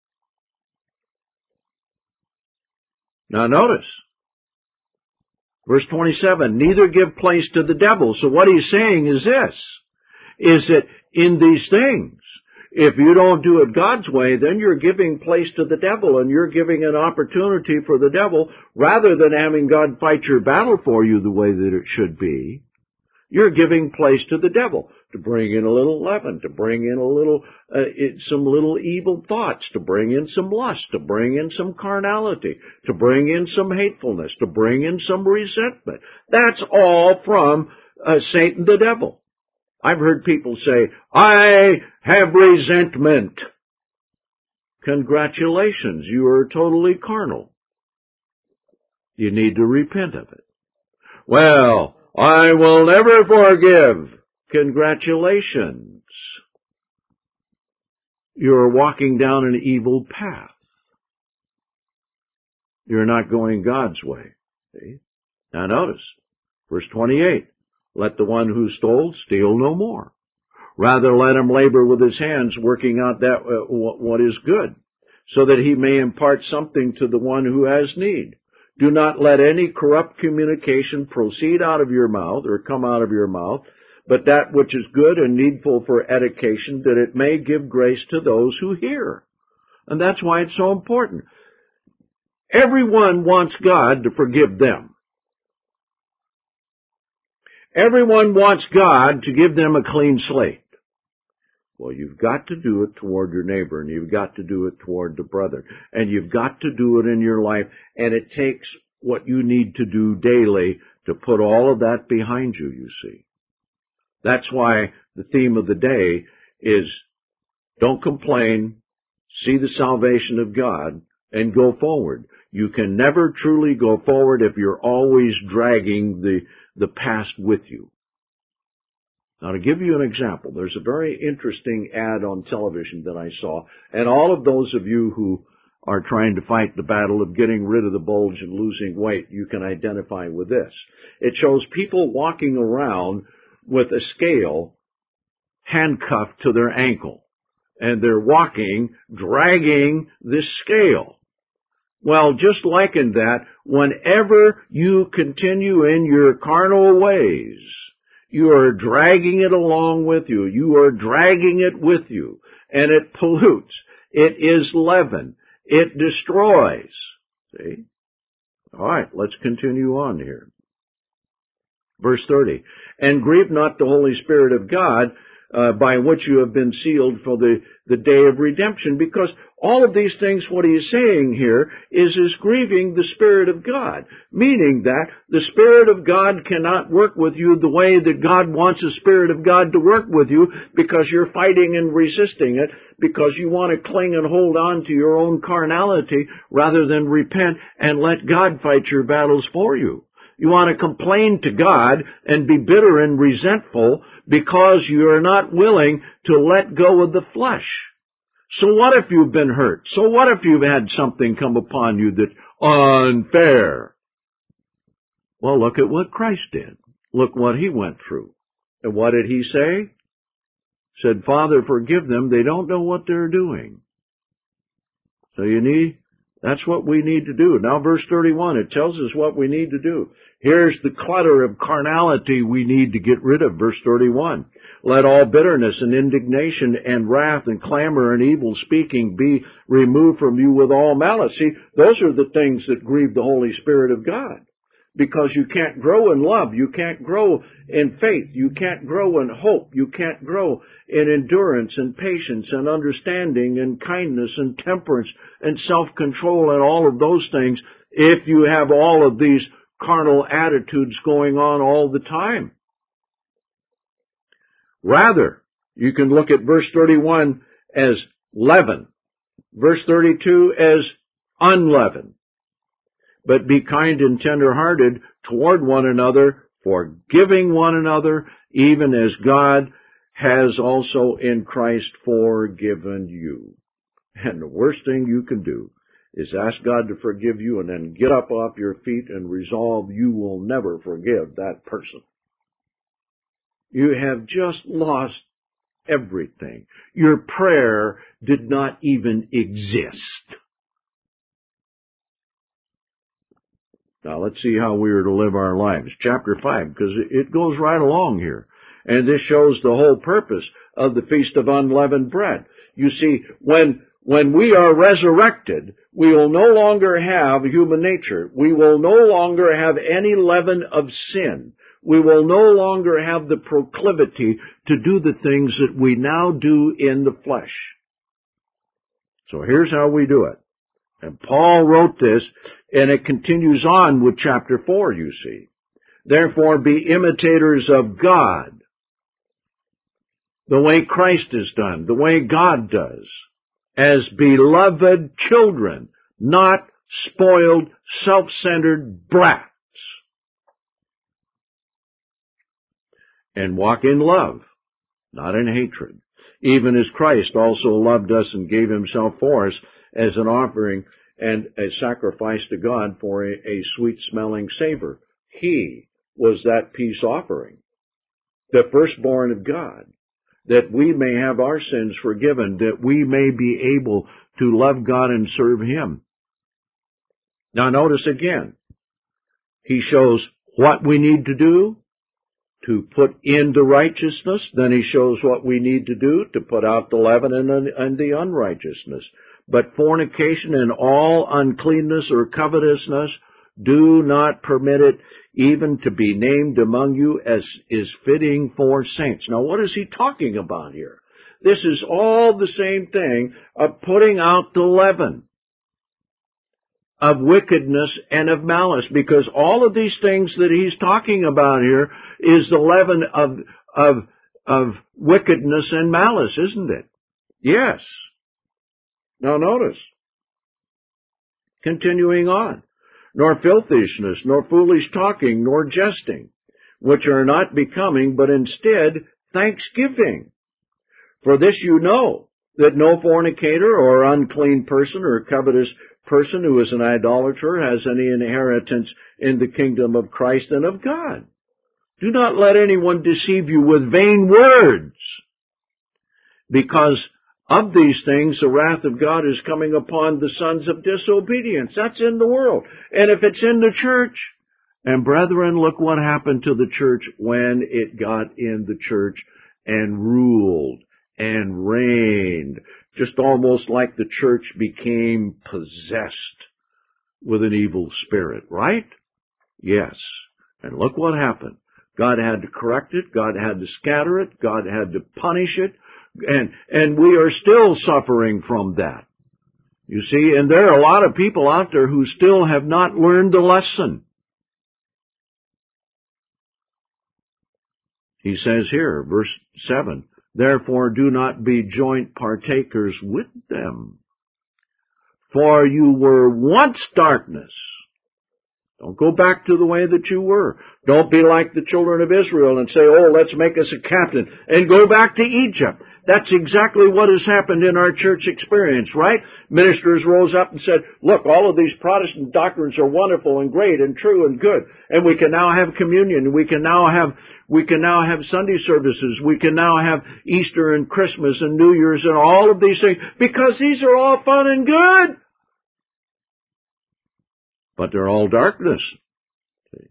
Now notice, verse twenty-seven, neither give place to the devil. So what he's saying is this, is that in these things, if you don't do it God's way, then you're giving place to the devil, and you're giving an opportunity for the devil, rather than having God fight your battle for you the way that it should be. You're giving place to the devil to bring in a little leaven, to bring in a little, uh, it, some little evil thoughts, to bring in some lust, to bring in some carnality, to bring in some hatefulness, to bring in some resentment. That's all from uh, Satan the devil. I've heard people say, I have resentment. Congratulations, you are totally carnal. You need to repent of it. Well, I will never forgive. Congratulations. You're walking down an evil path. You're not going God's way. See? Now notice, verse twenty-eight. Let the one who stole steal no more. Rather let him labor with his hands, working out that uh, what is good, so that he may impart something to the one who has need. Do not let any corrupt communication proceed out of your mouth or come out of your mouth, but that which is good and needful for edification, that it may give grace to those who hear. And that's why it's so important. Everyone wants God to forgive them. Everyone wants God to give them a clean slate. Well, you've got to do it toward your neighbor, and you've got to do it toward the brother, and you've got to do it in your life, and it takes what you need to do daily to put all of that behind you, you see. That's why the theme of the day is don't complain, see the salvation of God, and go forward. You can never truly go forward if you're always dragging the, the past with you. Now, to give you an example, there's a very interesting ad on television that I saw, and all of those of you who are trying to fight the battle of getting rid of the bulge and losing weight, you can identify with this. It shows people walking around with a scale handcuffed to their ankle, and they're walking, dragging this scale. Well, just liken that, whenever you continue in your carnal ways, you are dragging it along with you. You are dragging it with you, and it pollutes. It is leaven. It destroys. See? All right, let's continue on here. Verse thirty, and grieve not the Holy Spirit of God, uh, by which you have been sealed for the, the day of redemption, because all of these things, what he is saying here, is is grieving the Spirit of God, meaning that the Spirit of God cannot work with you the way that God wants the Spirit of God to work with you, because you're fighting and resisting it, because you want to cling and hold on to your own carnality rather than repent and let God fight your battles for you. You want to complain to God and be bitter and resentful because you are not willing to let go of the flesh. So what if you've been hurt? So what if you've had something come upon you that's unfair? Well, look at what Christ did. Look what he went through. And what did he say? Said, Father, forgive them. They don't know what they're doing. So you need, that's what we need to do. Now verse thirty-one, it tells us what we need to do. Here's the clutter of carnality we need to get rid of. Verse thirty-one. Let all bitterness and indignation and wrath and clamor and evil speaking be removed from you with all malice. See, those are the things that grieve the Holy Spirit of God. because you can't grow in love. You can't grow in faith. You can't grow in hope. You can't grow in endurance and patience and understanding and kindness and temperance and self-control and all of those things if you have all of these carnal attitudes going on all the time. Rather, you can look at verse thirty-one as leaven, verse thirty-two as unleavened. But be kind and tender-hearted toward one another, forgiving one another, even as God has also in Christ forgiven you. And the worst thing you can do is ask God to forgive you and then get up off your feet and resolve you will never forgive that person. You have just lost everything. Your prayer did not even exist. Now let's see how we are to live our lives. Chapter five, because it goes right along here. And this shows the whole purpose of the Feast of Unleavened Bread. You see, when, when we are resurrected, we will no longer have human nature. We will no longer have any leaven of sin. We will no longer have the proclivity to do the things that we now do in the flesh. So here's how we do it. And Paul wrote this, and it continues on with chapter four, you see. Therefore, be imitators of God, the way Christ has done, the way God does, as beloved children, not spoiled, self-centered brats. And walk in love, not in hatred, even as Christ also loved us and gave himself for us as an offering and a sacrifice to God for a, a sweet-smelling savor. He was that peace offering, the firstborn of God, that we may have our sins forgiven, that we may be able to love God and serve him. Now notice again, he shows what we need to do to put into righteousness. Then he shows what we need to do to put out the leaven and, and the unrighteousness. But fornication and all uncleanness or covetousness, do not permit it even to be named among you as is fitting for saints. Now what is he talking about here? This is all the same thing of putting out the leaven of wickedness and of malice, because all of these things that he's talking about here is the leaven of, of, of wickedness and malice, isn't it? Yes. Now notice, continuing on, nor filthishness, nor foolish talking, nor jesting, which are not becoming, but instead thanksgiving. For this you know, that no fornicator or unclean person or covetous person who is an idolater has any inheritance in the kingdom of Christ and of God. Do not let anyone deceive you with vain words, because of these things the wrath of God is coming upon the sons of disobedience. That's in the world. And if it's in the church, and brethren, look what happened to the church when it got in the church and ruled and reigned, just almost like the church became possessed with an evil spirit, right? Yes. And look what happened. God had to correct it. God had to scatter it. God had to punish it. And, and we are still suffering from that. You see, and there are a lot of people out there who still have not learned the lesson. He says here, verse seven, therefore do not be joint partakers with them, for you were once darkness. Don't go back to the way that you were. Don't be like the children of Israel and say, oh, let's make us a captain and go back to Egypt. That's exactly what has happened in our church experience, right? Ministers rose up and said, look, all of these Protestant doctrines are wonderful and great and true and good. And we can now have communion. We can now have, we can now have Sunday services. We can now have Easter and Christmas and New Year's and all of these things because these are all fun and good. But they're all darkness. See?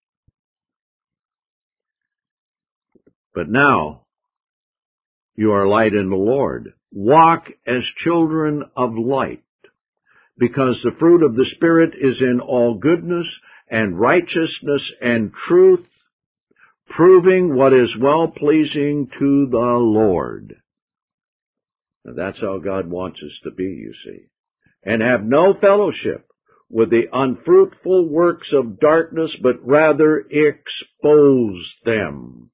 But now, you are light in the Lord. Walk as children of light, because the fruit of the Spirit is in all goodness and righteousness and truth, proving what is well-pleasing to the Lord. Now, that's how God wants us to be, you see. And have no fellowship with the unfruitful works of darkness, but rather expose them.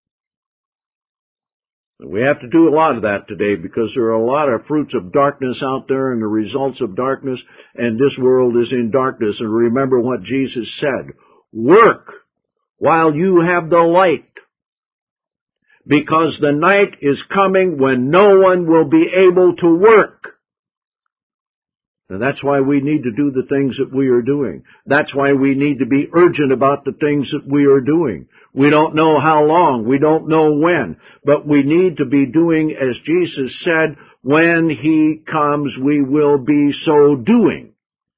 We have to do a lot of that today because there are a lot of fruits of darkness out there and the results of darkness, and this world is in darkness. And remember what Jesus said, work while you have the light, because the night is coming when no one will be able to work. And that's why we need to do the things that we are doing. That's why we need to be urgent about the things that we are doing. We don't know how long. We don't know when. But we need to be doing as Jesus said, when He comes, we will be so doing.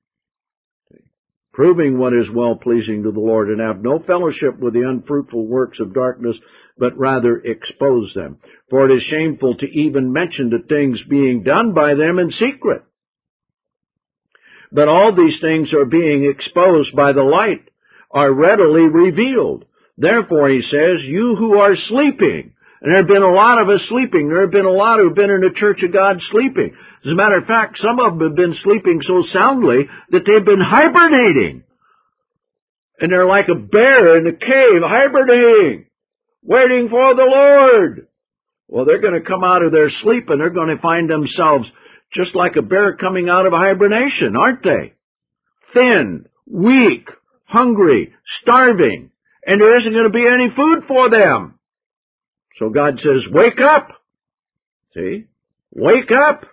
Proving what is well-pleasing to the Lord, and have no fellowship with the unfruitful works of darkness, but rather expose them. For it is shameful to even mention the things being done by them in secret. But all these things are being exposed by the light, are readily revealed. Therefore, he says, you who are sleeping, and there have been a lot of us sleeping. There have been a lot who have been in the Church of God sleeping. As a matter of fact, some of them have been sleeping so soundly that they've been hibernating. And they're like a bear in a cave, hibernating, waiting for the Lord. Well, they're going to come out of their sleep and they're going to find themselves just like a bear coming out of hibernation, aren't they? Thin, weak, hungry, starving, and there isn't going to be any food for them. So God says, wake up. See? Wake up.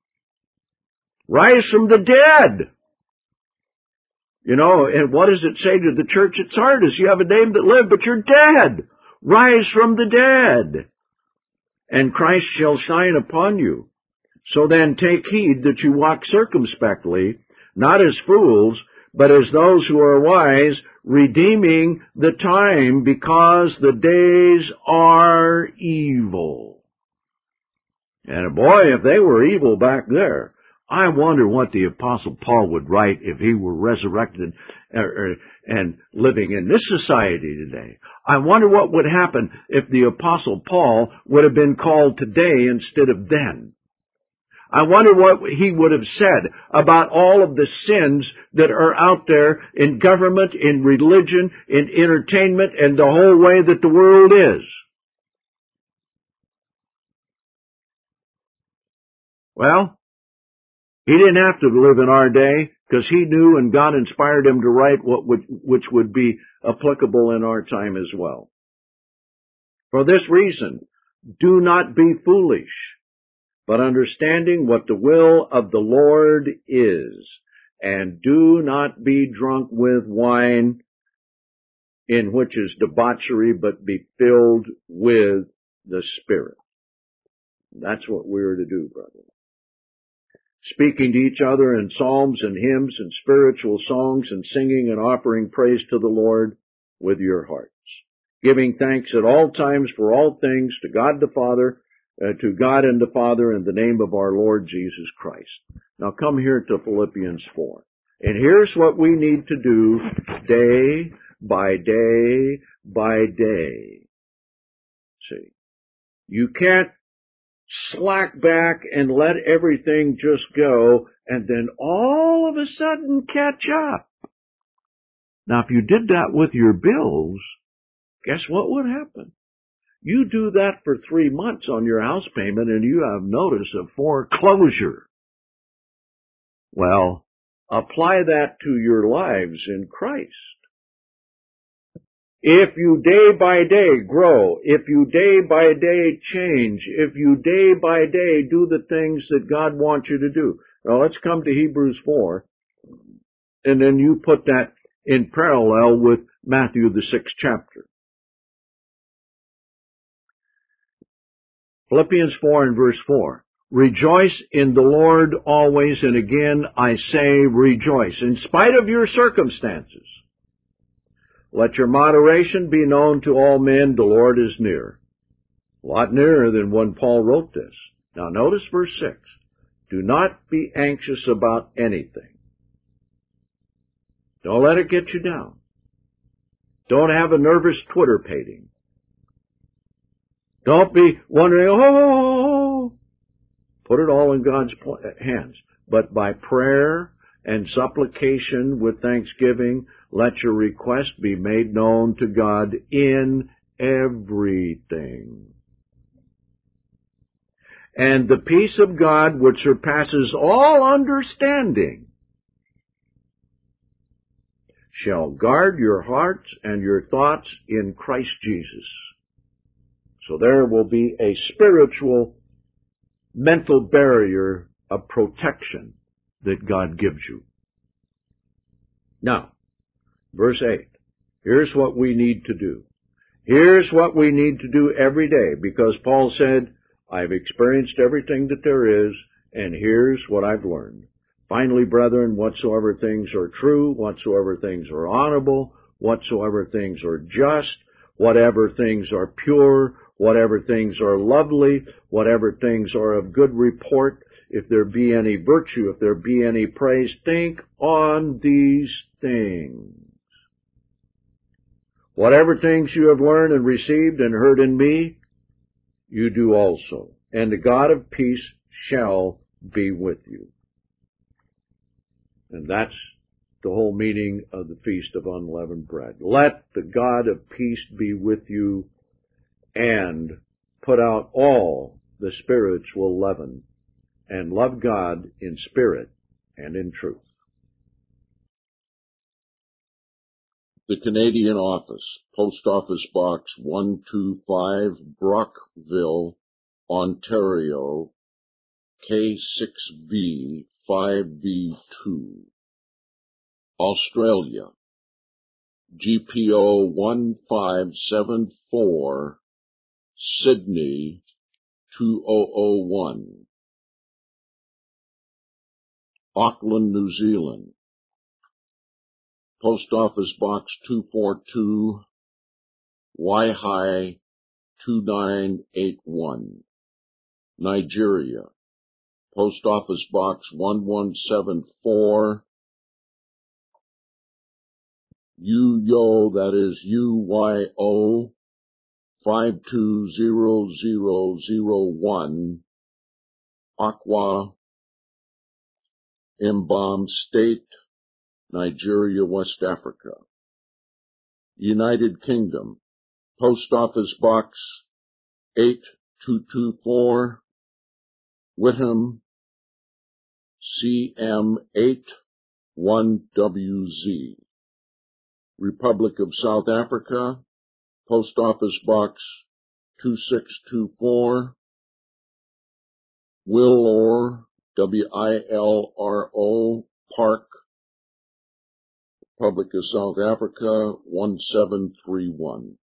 Rise from the dead. You know, and what does it say to the church at Sardis? You have a name that lived, but you're dead. Rise from the dead, and Christ shall shine upon you. So then take heed that you walk circumspectly, not as fools, but as those who are wise, redeeming the time, because the days are evil. And boy, if they were evil back there, I wonder what the Apostle Paul would write if he were resurrected and living in this society today. I wonder what would happen if the Apostle Paul would have been called today instead of then. I wonder what he would have said about all of the sins that are out there in government, in religion, in entertainment, and the whole way that the world is. Well, he didn't have to live in our day because he knew and God inspired him to write what would, which would be applicable in our time as well. For this reason, do not be foolish, but understanding what the will of the Lord is, and do not be drunk with wine, in which is debauchery, but be filled with the Spirit. That's what we're to do, brother. Speaking to each other in psalms and hymns and spiritual songs, and singing and offering praise to the Lord with your hearts, giving thanks at all times for all things to God the Father, Uh, to God and the Father, in the name of our Lord Jesus Christ. Now come here to Philippians four. And here's what we need to do day by day by day. See, you can't slack back and let everything just go and then all of a sudden catch up. Now, if you did that with your bills, guess what would happen? You do that for three months on your house payment and you have notice of foreclosure. Well, apply that to your lives in Christ. If you day by day grow, if you day by day change, if you day by day do the things that God wants you to do. Now let's come to Hebrews four, and then you put that in parallel with Matthew the sixth chapter. Philippians four and verse four. Rejoice in the Lord always, and again I say rejoice, in spite of your circumstances. Let your moderation be known to all men, the Lord is near. A lot nearer than when Paul wrote this. Now notice verse six. Do not be anxious about anything. Don't let it get you down. Don't have a nervous Twitter pating. Don't be wondering, oh, put it all in God's hands. But by prayer and supplication with thanksgiving, let your request be made known to God in everything. And the peace of God, which surpasses all understanding, shall guard your hearts and your thoughts in Christ Jesus. So there will be a spiritual, mental barrier of protection that God gives you. Now, verse eight. Here's what we need to do. Here's what we need to do every day, because Paul said, I've experienced everything that there is, and here's what I've learned. Finally, brethren, whatsoever things are true, whatsoever things are honorable, whatsoever things are just, whatever things are pure, whatever things are lovely, whatever things are of good report, if there be any virtue, if there be any praise, think on these things. Whatever things you have learned and received and heard in me, you do also. And the God of peace shall be with you. And that's the whole meaning of the Feast of Unleavened Bread. Let the God of peace be with you, and put out all the spiritual leaven, and love God in spirit and in truth. The Canadian Office, Post Office Box one two five, Brockville, Ontario, K six V five V two. Australia, G P O one five seven four, Sydney two thousand one. Auckland, New Zealand, Post Office Box two forty-two, Waihi two nine eight one. Nigeria, Post Office Box one one seven four, Uyo, that is U Y O, five two zero zero zero one, Akwa, Mbam State, Nigeria, West Africa. United Kingdom, Post Office Box eight two two four, Whitham, C M eight one W Z. Republic of South Africa, Post Office Box two six two four, Willor, W I L R O, Park, Republic of South Africa, one seven three one.